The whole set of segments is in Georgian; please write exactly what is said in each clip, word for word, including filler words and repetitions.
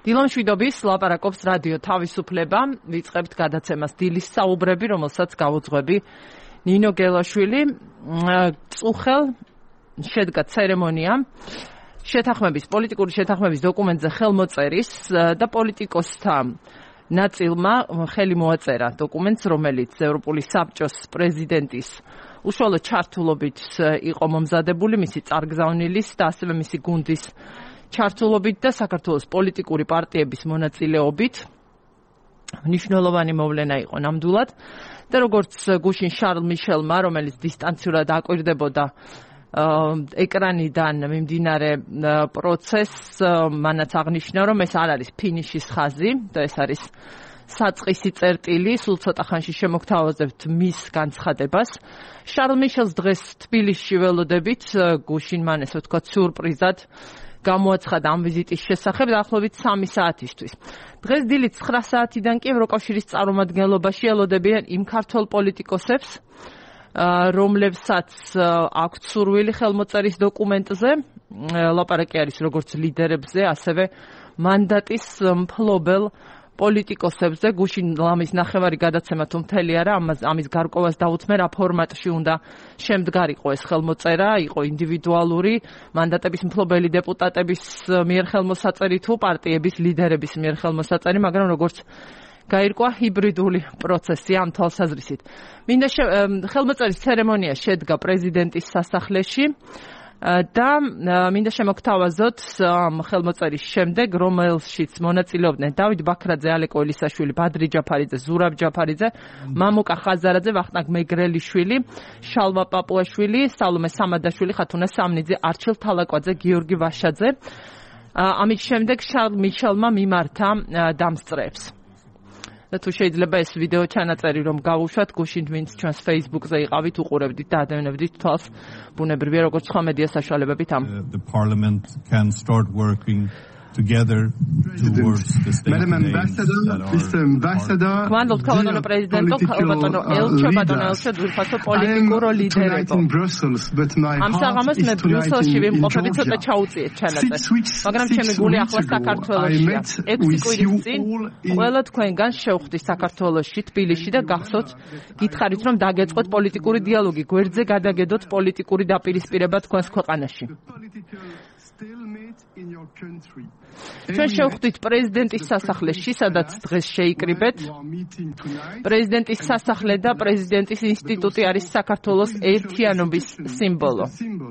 დილო მშვიდობის ლაპარაკობს რადიო თავისუფლება, ვიწყებთ გადაცემას დილის საუბრები, რომელსაც გავუძღვები ნინო გელაშვილი. წუხელ შედგა ცერემონია შეთანხმების, პოლიტიკური შეთანხმების დოკუმენტზე ხელმოწერის და პოლიტიკოსთა ნაწილმა ხელი მოაწერა დოკუმენტს, რომელიც ევროპული საბჭოს პრეზიდენტის უშუალო ჩართულობით იყო მომზადებული, მისი წარგზავნილის და ასევე მისი გუნდის ჩართულობით და საქართველოს პოლიტიკური პარტიების მონაწილეობით. მნიშვნელოვანი მოვლენა იყო ნამდვილად და როგორც გუშინ შარლ მიშელმა, რომელიც დისტანციურად აკვირდებოდა ეკრანიდან მიმდინარე პროცესს, მანაც აღნიშნა, რომ ეს არ არის ფინიშის ხაზი და ეს არის საწყისი წერტილი, სულ ცოტა ხანში შემოგთავაზებთ მის განცხადებას. შარლ მიშელს დღეს თბილისში ველოდებით, გუშინ მან ესე ვთქვათ სიურპრიზად გამოაცხადა ამ ვიზიტის შესახებ დაახლოებით სამი საათისთვის. დღეს დილით ცხრა საათიდან კი ევროკავშირის წარმომადგენლობაში ელოდებიან იმ ქართველ პოლიტიკოსებს, რომლებსაც აქვთ სურვილი ხელმოწერის დოკუმენტზე, ლაპარაკი არის როგორც ლიდერებზე, ასევე მანდატის მფლობელ პოლიტიკოსებზე. გუშინ ლამის ნახევარი გადაცემა თუ მთელი არა, ამის გარკვევას დაუთმე რა ფორმატში უნდა შემდგარიყო ეს ხელმოწერა, იყო ინდივიდუალური მანდატების მფლობელი დეპუტატების მიერ ხელმოსაწერი თუ პარტიების ლიდერების მიერ ხელმოსაწერი, მაგრამ როგორც გაირკვა ჰიბრიდული პროცესი ამ თვალსაზრისით. მინდა ხელმოწერის ცერემონია შედგა პრეზიდენტის სასახლეში და მინდა შემოგთავაზოთ ამ ხელმოწერის შემდეგ, რომელშიც მონაწილეობდნენ დავით ბაქრაძე, ალეკო ელისაშვილი, ბადრი ჯაფარიძე, ზურაბ ჯაფარიძე, მამუკა ხაზარაძე, ვახტანგ მეგრელიშვილი, შალვა პაპუაშვილი, სალომე სამადაშვილი, ხათუნა სამნიძე, არჩილ თალაკვაძე, გიორგი ვაშაძე. ამის შემდეგ შარლ მიშელმა მიმართა დამსწრეებს. და თუ შეიძლება ეს ვიდეო ჩანაწერი რომ გავუშვათ, გუშინ ვინც ჩვენს Facebook-ზე იყავით, უყურებდით და ადევნებდით თვალს, ბუნებრივია როგორც სხვა მედია საშუალებებით ამ the parliament can start working together towards the state Madam Ambassador, Mister Ambassador, Quando il presidente Kalbatono Elche Batono Elche durfaso politico liderebo. Am საღამოს მე ბრიუსელში ვიმყოფები ცოტა ჩაუწიეთ ჩანაწერი. მაგრამ ჩემი გული ახლა საქართველოშია. ექვსი კვირის წინ ყველა თქვენგან შევხვდი საქართველოში, თბილისში და გახსოვთ, გითხარით რომ დაგეწყოთ პოლიტიკური დიალოგი, გვერდზე გადაგედოთ პოლიტიკური დაპირისპირება თქვენს ქვეყანაში. ჩვენ შევხვდით პრეზიდენტის სასახლეში, სადაც დღეს შეიკრიბეთ. პრეზიდენტის სასახლე და პრეზიდენტის ინსტიტუტი არის საქართველოს ერთიანობის სიმბოლო.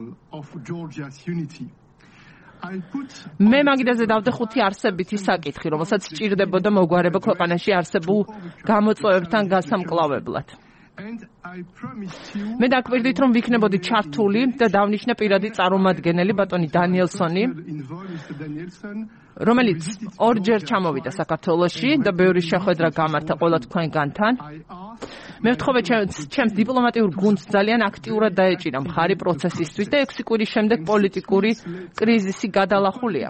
მე მაგიდაზე დავდე ხუთი არსებითი საკითხი, რომელსაც სჭირდებოდა მოგვარება ქვეყანაში არსებულ გამოწვევებთან გასამკლავებლად. მე დაკვირდით, რომ ვიქნებოდი ჩართული და დავნიშნე პირადი წარმომადგენელი ბატონი დანიელსონი, რომელიც ორჯერ ჩამოვიდა საქართველოში და ბევრი შეხვედრა გამართა ყველა თქვენგანთან. მე ვთხოვე ჩემს დიპლომატიურ გუნდს ძალიან აქტიურად დაეჭირა მხარი პროცესისთვის და ექვსი კვირის შემდეგ პოლიტიკური კრიზისი გადალახულია.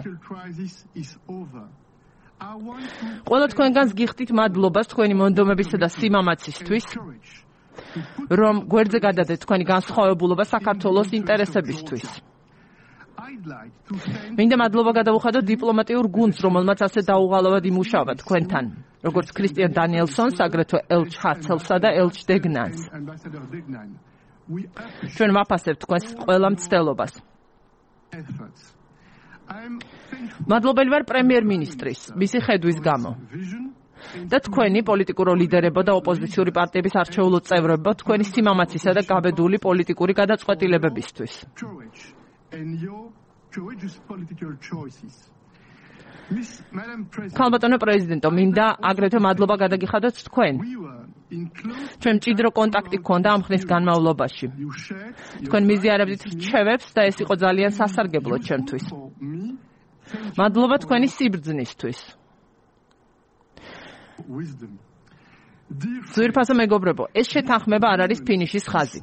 ყველა თქვენგანს გიხდით მადლობას თქვენი მონდომებისა და სიმამაცისთვის, რომ გვერდზე გადადეთ თქვენი განსხვავებულობა საქართველოს ინტერესებისთვის. მინდა მადლობა გადავუხადო დიპლომატიურ გუნდს, რომელმაც ასე დაუღალავად იმუშავა თქვენთან, როგორც ქრისტიან დანიელსონს, აგრეთვე ელჩ ჰარცელსა და ელჩ დეგნანს. ჩვენ ვაფასებთ თქვენს ყველა მცდელობას. მადლობელი ვარ პრემიერ-მინისტრის, მისი ხედვის გამო. და თქვენი პოლიტიკურ ლიდერებო და ოპოზიციური პარტიების არჩეულო წევრებო, თქვენი სიმამაცისა და გაბედული პოლიტიკური გადაწყვეტილებებისთვის. ქალბატონო პრეზიდენტო, მინდა აგრეთვე მადლობა გადაგიხადოთ თქვენ. ჩვენ მჭიდრო კონტაქტი გქონდა ამ ხნის განმავლობაში. თქვენ მიზიარებდით რჩევებს და ეს იყო ძალიან სასარგებლო ჩემთვის. მადლობა თქვენი სიბრძნისთვის. ძვირფასო მეგობრებო, ეს შეთანხმება არ არის ფინიშის ხაზი.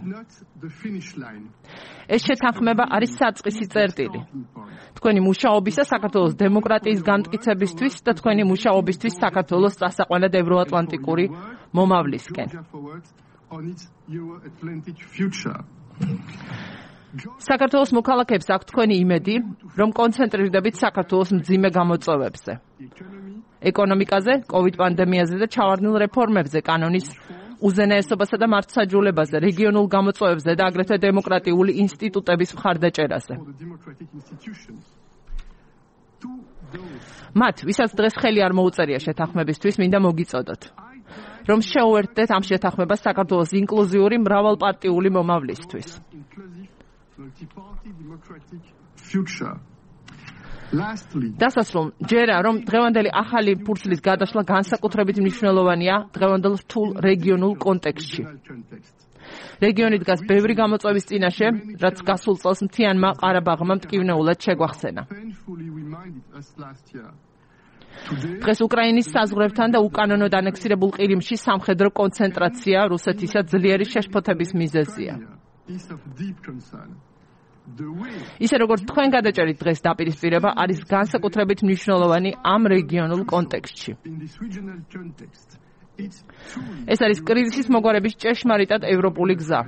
ეს შეთანხმება არის საწყისი წერტილი. თქვენი მუშაობისა საქართველოს დემოკრატიის განმტკიცებისთვის და თქვენი მუშაობისთვის საქართველოს წასაყვანად ევროატლანტიკური მომავლისკენ. საქართველოს მოქალაქეებს აქვთ თქვენი იმედი, რომ კონცენტრირდებით საქართველოს მძიმე გამოწვევებზე. ეკონომიკაზე, კოვიდ პანდემიაზე და ჩავარდნილ რეფორმებზე, კანონის უზენაესობასა და მართლმსაჯულებაზე, რეგიონულ გამოწვევებზე და აგრეთვე დემოკრატიული ინსტიტუტების მხარდაჭერაზე. მათ, ვისაც დღეს ხელი არ მოუწერია შეთანხმებისთვის, მინდა მოგიწოდოთ, რომ შეუერთდეთ ამ შეთანხმებას საქართველოს ინკლუზიური მრავალპარტიული მომავლისთვის. დასასრულ, ჯერა, რომ დღევანდელი ახალი ფურცლის გადაშლა განსაკუთრებით მნიშვნელოვანია დღევანდელ რთულ რეგიონულ კონტექსტში. რეგიონი დგას ბევრი გამოწვევის წინაშე, რაც გასულ წელს მთიანმა ყარაბაღმა მტკივნეულად შეგვახსენა. დღეს უკრაინის საზღვრებთან და უკანონოდ ანექსირებულ ყირიმში სამხედრო კონცენტრაცია რუსეთისა ძლიერი შეშფოთების მიზეზია. ისე როგორც თქვენ გადაჭერით დღეს დაპირისპირება არის განსაკუთრებით მნიშვნელოვანი ამ რეგიონულ კონტექსტში. ეს არის კრიზისის მოგვარების ჭეშმარიტად ევროპული გზა.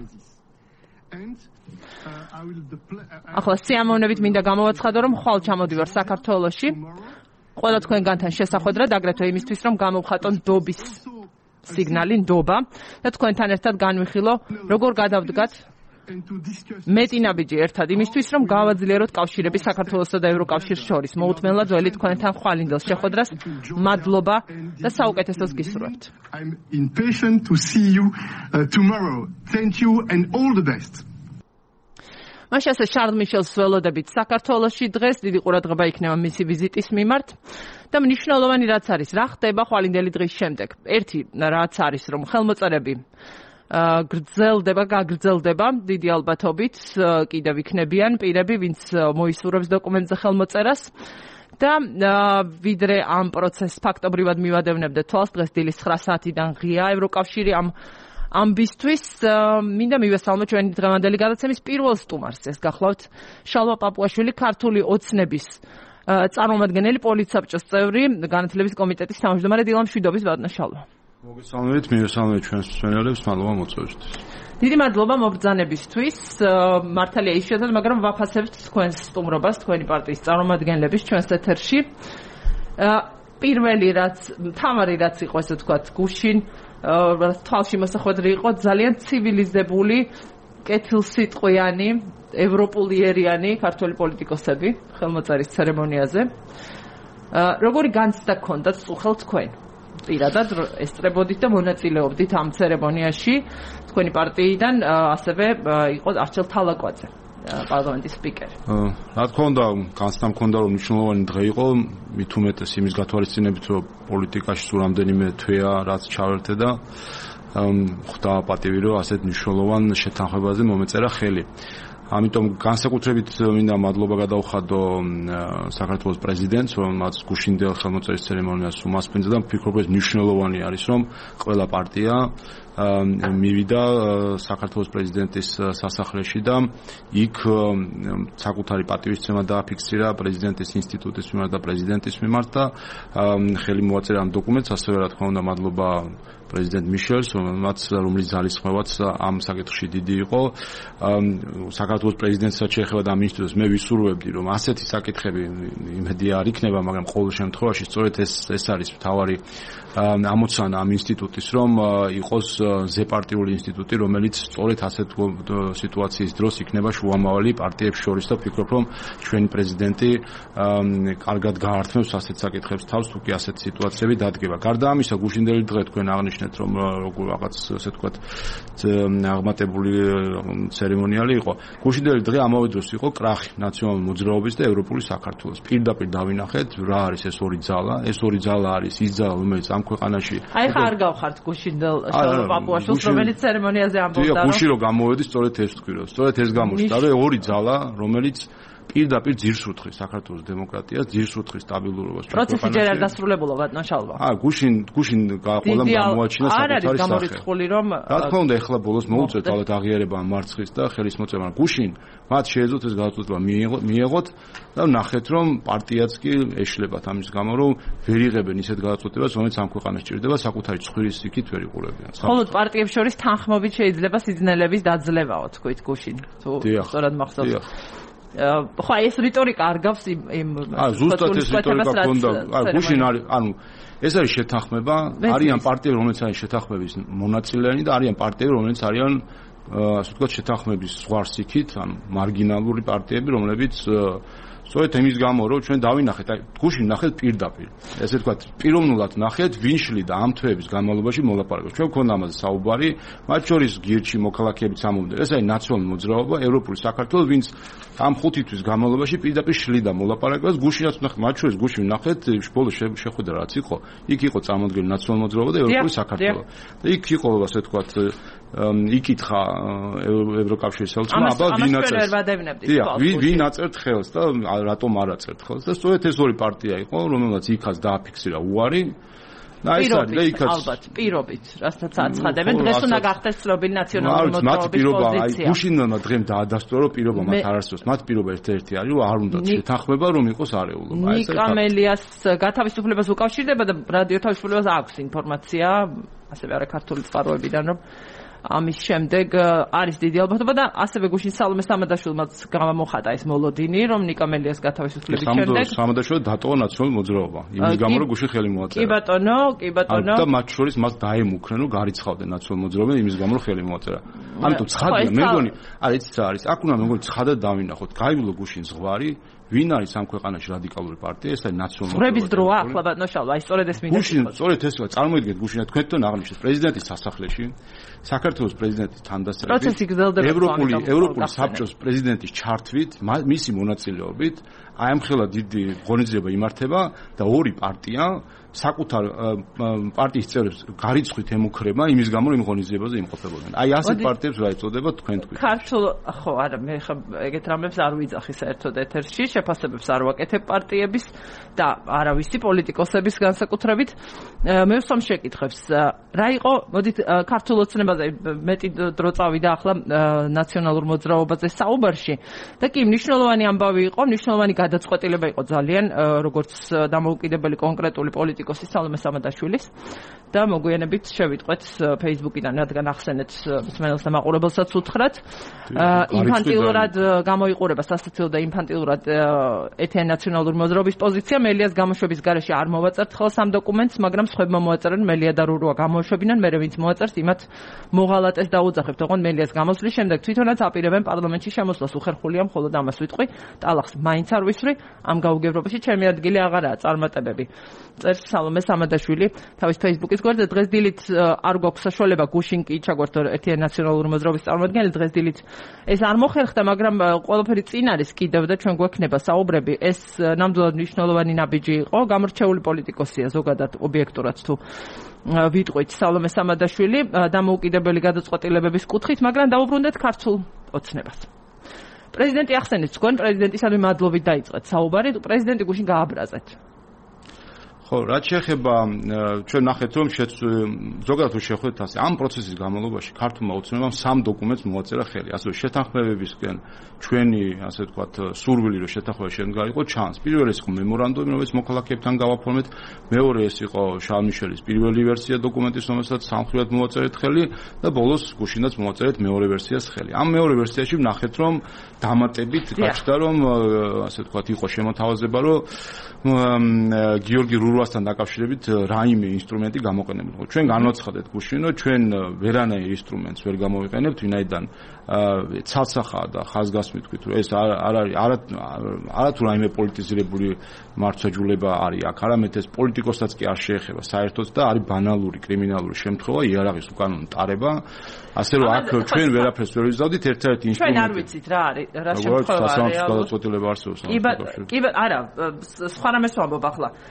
ახლა სიამოვნებით მინდა გამოვაცხადო, რომ ხვალ ჩამოდივარ საქართველოში, ყველა თქვენგანთან შესახვედრად, აგრეთვე იმისთვის, რომ გამოვხატონ დობის სიგნალი, ნდობა და თქვენთან ერთად განვიხილო, როგორ გადავდგათ მეტი ნაბიჯი ერთად იმისთვის, რომ გავაძლიეროთ კავშირები საქართველოსა და ევროკავშირს შორის. მოუთმენლად ველი თქვენთან ხვალინდელ შეხვედრას. მადლობა და საუკეთესოს გისურვებთ. I'm impatient to see you uh, tomorrow. Thank you and all the best. მაშასე შარლ მიშელს ველოდებით საქართველოში დღეს დიდი ყურადღება იქნება მისი ვიზიტის მიმართ და მნიშვნელოვანი რაც არის, რა ხდება ხვალინდელი დღის შემდეგ. ერთი რაც არის, რომ ხელმოწერები გრძელდება, გაგრძელდება დიდი ალბათობით, კიდევ იქნებიან პირები, ვინც მოისურვებს დოკუმენტზე ხელმოწერას და ვიდრე ამ პროცესს ფაქტობრივად მივადევნებდა თვალს, დღეს დილის ცხრა საათიდან ღია ევროკავშირი ამ ამბისთვის მინდა მივესალმო ჩვენი დღევანდელი გადაცემის პირველ სტუმარს. ეს გახლავთ შალვა პაპუაშვილი, ქართული ოცნების წარმომადგენელი, პოლიტსაბჭოს წევრი, განათლების კომიტეტის თავმჯდომარე. დილა მშვიდობის, ბატონო შალვა. მოგესალმებით, მივესალმებით ჩვენს მსმენელებს, მადლობა მოწვევისთვის. დიდი მადლობა მობრძანებისთვის. მართალია იშვიათად, მაგრამ ვაფასებთ თქვენს სტუმრობას, თქვენი პარტიის წარმომადგენლების ჩვენს ეთერში. პირველი რაც, მთავარი რაც იყო, ესე ვთქვათ, გუშინ თვალში მოსახვედრი იყო ძალიან ცივილიზებული, კეთილსიტყვიანი, ევროპულიერიანი ქართველი პოლიტიკოსები ხელმოწერის ცერემონიაზე. როგორი განცდა გქონდათ წუხელ თქვენ? პირადად ესწრებოდით და მონაწილეობდით ამ ცერემონიაში, თქვენი პარტიიდან ასევე იყო არჩილ თალაკვაძე, პარლამენტის სპიკერი. რა თქმა უნდა, განცდა მქონდა, რომ მნიშვნელოვანი დღე იყო, მით უმეტეს იმის გათვალისწინებით, რომ პოლიტიკაში სულ რამდენიმე თვეა რაც ჩავერთე და ხვდა პატივი, რომ ასეთ მნიშვნელოვან შეთანხმებაზე მომეწერა ხელი. ამიტომ განსაკუთრებით მინდა მადლობა გადავხადო საქართველოს პრეზიდენტს, რომელმაც გუშინდელ ხელმოწერის ცერემონიას უმასპინძლა და ვფიქრობ, ეს მნიშვნელოვანი არის, რომ ყველა პარტია მივიდა საქართველოს პრეზიდენტის სასახლეში და იქ საკუთარი პატივისცემა დააფიქსირა პრეზიდენტის ინსტიტუტის მიმართ და პრეზიდენტის მიმართ და ხელი მოაწერა ამ დოკუმენტს. ასევე რა თქმა უნდა მადლობა პრეზიდენტ მიშელს, რომელმაც რომლის ძალისხმევაც ამ საკითხში დიდი იყო. საქართველოს პრეზიდენტსაც შეეხება და ამ ინსტიტუტს მე ვისურვებდი, რომ ასეთი საკითხები იმედი არ იქნება, მაგრამ ყოველ შემთხვევაში სწორედ ეს ეს არის მთავარი ამოცანა ამ ინსტიტუტის, რომ იყოს ზეპარტიული ინსტიტუტი, რომელიც სწორედ ასეთ სიტუაციის დროს იქნება შუამავალი პარტიებს შორის და ვფიქრობ, რომ ჩვენი პრეზიდენტი კარგად გაართმევს ასეთ საკითხებს თავს, თუ კი ასეთ სიტუაციები დადგება. გარდა ამისა, გუშინდელი დღე თქვენ აღნიშნეთ, რომ როგორ რაღაც ასე ვთქვათ აღმატებული ცერემონიალი იყო. გუშინდელი დღე ამავე დროს იყო კრახი ნაციონალური მოძრაობის და ევროპული საქართველოს. პირდაპირ დავინახეთ, რა არის ეს ორი ძალა. ეს ორი ძალა არის ის ძალა, რომელიც ამ ქვეყანაში აი ხა არ გავხართ გუშინდელ შალვა პაპუაშვილს, რომელიც ცერემონიაზე ამბობდა, რომ გუში რომ გამოვედი, სწორედ ეს ვთქვი, რომ სწორედ ეს გამოჩნდა, რომ ორი ძალა, რომელიც პირდაპირ ძირს უთხრის საქართველოს დემოკრატიას, ძირს უთხრის სტაბილურობას. პროცესი ჯერ არ დასრულებულა ბატონო შალვა. აა გუშინ გუშინ ყველამ გამოაჩინა საკუთარი სახე. არ არის გამორიცხული რომ რა თქმა უნდა ეხლა ბოლოს მოუწევთ ალბათ აღიარება მარცხის და ხელისმოწერა. გუშინ მათ შეეძლოთ ეს გადაწყვეტილება მიეღოთ და ნახეთ რომ პარტიაც კი ეშლებათ ამის გამო რომ ვერ იღებენ ისეთ გადაწყვეტილებას რომელიც ამ ქვეყანას ჭირდება საკუთარი ცხვირის იქით ვერ იყურებიან. ხოლო პარტიებს შორის თანხმობით შეიძლება სიძნელების დაძლევაო თქვით გუშინ თუ სწორად მახსოვს. ხო ეს რიტორიკა არ გავს იმ იმ აა ზუსტად ეს რიტორიკა გქონდა. აა გუშინ არის ანუ ეს არის შეთანხმება, არიან პარტიები რომელიც არის შეთანხმების მონაწილეანი და არიან პარტიები რომელიც არიან ასე ვთქვათ შეთანხმების ზღვარს იქით, ანუ მარგინალური პარტიები რომლებიც სწორედ იმის გამო რომ ჩვენ დავინახეთ, აი გუშინ ნახეთ პირდაპირ. ესე ვთქვათ, პიროვნულად ნახეთ, ვინ შლიდა ამ თვეების განმავლობაში მოლაპარაკებას. ჩვენ გქონდა ამაზე საუბარი, მათ შორის გირჩი მოქალაქეებიც ამომდნენ. ეს არის ნაციონალური მოძრაობა, ევროპული საქართველო, ვინც ამ ხუთი თვის განმავლობაში პირდაპირ შლიდა მოლაპარაკებას. გუშინაც ნახეთ, მათ შორის გუშინ ნახეთ, ბოლოს შეხვედრა რაც იყო, იქ იყო წარმოდგენილი ნაციონალური მოძრაობა და ევროპული საქართველო. და იქ იყო ასე ვთქვათ იკითხა ევროკავშირის ხელმძღვანელმა, აბა ვინ აწერთ? ვინ აწერთ ხელს და რატომ არ აწერთ ხელს? და სწორედ ეს ორი პარტია იყო, რომელსაც იქაც დააფიქსირა უარი. და ეს არის და იქაც ალბათ პირობით, რასაც აცხადებენ, დღეს უნდა გახდეს ცნობილი ნაციონალური მოძრაობის პოზიცია. გუშინმა დღემ დაადასტურა, რომ პირობა მათ არ არსებობს. მათ პირობა ერთ-ერთი არის, რომ არ უნდა შეთანხმება, რომ იყოს არეულობა. ნიკამელიას გათავისუფლებას უკავშირდება და რადიო თავისუფლებას აქვს ინფორმაცია, ასევე არა ქართული წყაროებიდან, რომ ამის შემდეგ არის დიდი ალბათობა და ასევე გუშინ სალომე სამადაშვილმაც გამოხატა ეს მოლოდინი, რომ ნიკამელიას გათავისუფლების შემდეგ სამადაშვილი დატოვა ნაციონალური მოძრაობა. იმის გამო რომ გუშინ ხელი მოაწერა. კი ბატონო, კი ბატონო. და მათ შორის მას დაემუქრენ, რომ გარიცხავდნენ ნაციონალური მოძრაობა იმის გამო რომ ხელი მოაწერა. ამიტომ ცხადია, მე მგონი, არა იცით რა არის. აქ უნდა მე მგონი ცხადად დავინახოთ. გაივლო გუშინ ზღვარი, ვინ არის ამ ქვეყანაში რადიკალური პარტია, ეს არის ნაციონალური ზღვრების დროა ახლა ბატონო შალვა, აი სწორედ ეს მინდა. გუშინ სწორედ ეს რა წარმოიდგინეთ გუშინ თქვენთან აღნიშნეთ პრეზიდენტის სასახლეში, საქართველოს პრეზიდენტის თანდასწრებით, პროცესი გრძელდება ევროპული ევროპული საბჭოს პრეზიდენტის ჩართვით, მისი მონაწილეობით, აი ამ ხელა დიდი ღონისძიება იმართება და ორი პარტია საკუთარ პარტიის წევრებს გარიცხვით ემუქრება იმის გამო რომ ღონისძიებაზე იმყოფებოდნენ. აი ასეთ პარტიებს რა ეწოდება თქვენ თქვით. ქართულ ხო არა მე ხა ეგეთ რამებს არ ვიძახი საერთოდ ეთერში, შეფასებებს არ ვაკეთებ პარტიების და არავისი პოლიტიკოსების განსაკუთრებით. მე ვსვამ შეკითხებს. რა იყო, მოდით ქართულ ოცნებაზე მეტი დრო წავიდა ახლა ნაციონალურ მოძრაობაზე საუბარში და კი მნიშვნელოვანი ამბავი იყო, მნიშვნელოვანი გადაწყვეტილება იყო ძალიან, როგორც დამოუკიდებელი კონკრეტული პოლიტიკოსი სალომე სამადაშვილის და მოგვიანებით შევიტყვეთ Facebook-იდან, რადგან ახსენეთ მსმენელს და მაყურებელსაც უთხრათ. ინფანტილურად გამოიყურება სასაცილო და ინფანტილურად ეთენ ნაციონალური მოძრაობის პოზიცია. მელიას გამოშვების გარეშე არ მოვაწერთ ხელს ამ დოკუმენტს, მაგრამ სხვებმა მოაწერენ, მელია და რურუა გამოშვებინან, მერე ვინც მოაწერს, იმათ მოღალატეს დაუძახებთ. ოღონდ მელიას გამოსვლის შემდეგ თვითონაც აპირებენ პარლამენტში შემოსვლას. უხერხულია მხოლოდ ამას ვიტყვი. ტალახს მაინც არ ვისვრი, ამ გაუგებრობაში ჩემი ადგილი აღარაა, წარმატებები. წერს სალომე სამადაშვილი თავის Facebook-ის გვერდზე. დღეს დილით არ გვაქვს საშუალება გუშინ კი ჩაგვერთო ეთიან ნაციონალური მოძრაობის წარმომადგენელი, დღეს დილით ეს არ მოხერხდა, მაგრამ ყველაფერი წინ არის კიდევ და ჩვენ გვექნება საუბრები. ეს ნამდვილად მნიშვნელოვანი ნაბიჯი იყო, გამორჩეული პოლიტიკოსია ზოგადად ობიექტურად თუ ვიტყვით სალომე სამადაშვილი დამოუკიდებელი გადაწყვეტილებების კუთხით, მაგრამ დავუბრუნდეთ ქართულ ოცნებას. პრეზიდენტი ახსენეთ თქვენ, პრეზიდენტისადმი მადლობით დაიწყეთ საუბარი, პრეზიდენტი გუშინ გააბრაზეთ. ხო, რაც შეეხება ჩვენ ნახეთ რომ ზოგადად შეხვდეთ ასე ამ პროცესის განმავლობაში ქართულმა ოცნებამ სამ დოკუმენტს მოაწერა ხელი, ასევე შეთანხმებებისკენ ჩვენი ასე ვთქვათ სურვილი რომ შეთანხმება შემდგარ იყო ჩანს. პირველი ეს იყო მემორანდუმი, რომელიც მოქალაქეებთან გავაფორმეთ, მეორე ეს იყო შარლ-მიშელის პირველი ვერსია დოკუმენტის, რომელსაც სამხრივად მოაწერეთ ხელი და ბოლოს გუშინაც მოაწერეთ მეორე ვერსიას ხელი. ამ მეორე ვერსიაში ვნახეთ რომ დამატებით გაჩნდა რომ ასე ვთქვათ იყო შემოთავაზება რომ გიორგი რურუასთან დაკავშირებით რაიმე ინსტრუმენტი გამოყენებულა. ჩვენ განვაცხადეთ გუშინ, რომ ჩვენ ვერანაირ ინსტრუმენტს ვერ გამოვიყენებთ, ვინაიდან ცალსახაა და ხაზგასმით ვთქვით, რომ ეს არ არის არა თუ რაიმე პოლიტიზირებული მართლმსაჯულება არის აქ, არამედ ეს პოლიტიკოსაც კი არ შეეხება საერთოდ და არის ბანალური კრიმინალური შემთხვევა, იარაღის უკანონო ტარება, ასე რომ აქ ჩვენ ვერაფერს ვერ ვიზავდით, ერთ-ერთი ინსტრუმენტი. ჩვენ არ ვიცით რა არის, რა შემთხვევა არის. გადაწყვეტილება არსებობს. კი კი არა, სხვა რამეს ვამბობ ახლა. თქვენ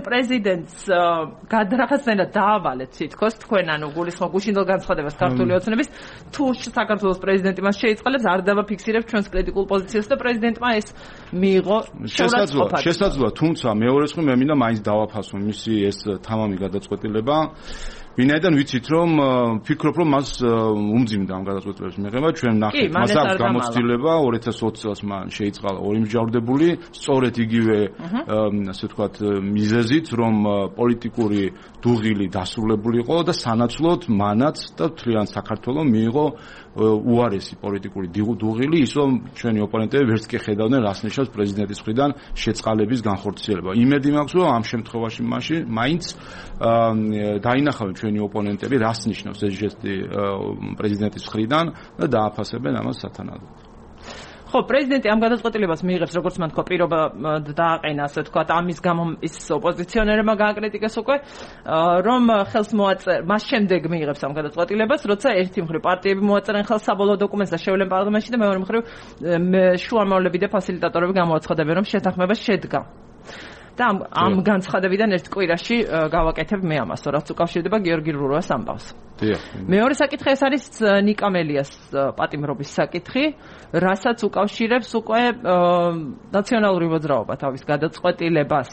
პრეზიდენტს გადაღაცნელა დაავალეთ თითქოს თქვენ ანუ გულისხმობ გუშინდელ განცხადებას ქართული ოცნების თუ საქართველოს პრეზიდენტი მას შეიწყალებს არ დავაფიქსირებ ჩვენს კრიტიკულ პოზიციას და პრეზიდენტმა ეს მიიღო შესაძლოა შესაძლოა თუმცა მეორე ხრი მე მინდა მაინც დავაფასო მისი ეს თამამი გადაწყვეტილება ვინაიდან ვიცით რომ ფიქრობ რომ მას უმძიმდა ამ გადაწყვეტილების მიღება ჩვენ ნახეთ მას აქვს გამოცდილება ორი ათას ოცი წელს მან შეიწყალა ორი მსჯავრდებული სწორედ იგივე ასე ვთქვათ მიზეზით რომ პოლიტიკური დუღილი დასრულებული იყო და სანაცვლოდ მანაც და თლიან საქართველოს მიიღო უარესი პოლიტიკური დუღილი ის რომ ჩვენი ოპონენტები ვერც კი ხედავდნენ რას ნიშნავს პრეზიდენტის მხრიდან შეწყალების განხორციელება იმედი მაქვს რომ ამ შემთხვევაში მაშინ მაინც დაინახავენ ჩვენი ოპონენტები რას ნიშნავს ეს ჟესტი პრეზიდენტის მხრიდან და დააფასებენ ამას სათანადოდ ხო პრეზიდენტი ამ გადაწყვეტილებას მიიღებს როგორც მან თქვა პირობა დააყენა ასე თქვა ამის გამო ის ოპოზიციონერებმა გააკრიტიკეს უკვე რომ ხელს მოაწერ მას შემდეგ მიიღებს ამ გადაწყვეტილებას როცა ერთი მხრივ პარტიები მოაწერენ ხელს საბოლოო დოკუმენტს და შევლენ პარლამენტში და მეორე მხრივ შუამავლები და ფასილიტატორები გამოაცხადებენ რომ შეთანხმება შედგა და ამ ამ განცხადებიდან ერთ კვირაში გავაკეთებ მე ამას რაც უკავშირდება გიორგი რურუას ამბავს. მეორე საკითხი ეს არის ნიკამელიას პატიმრობის საკითხი, რასაც უკავშირებს უკვე ნაციონალური მოძრაობა თავის გადაწყვეტილებას.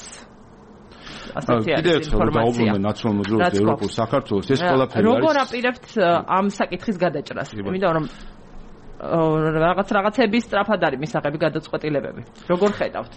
ასეთი არის ინფორმაცია. ნაციონალურ მოძრაობას ევროპულ საქართველოს ეს ყველაფერი არის. როგორ აპირებთ ამ საკითხის გადაჭრას? იმიტომ რომ რაღაც რაღაცების სწრაფად არის მისაღები გადაწყვეტილებები. როგორ ხედავთ?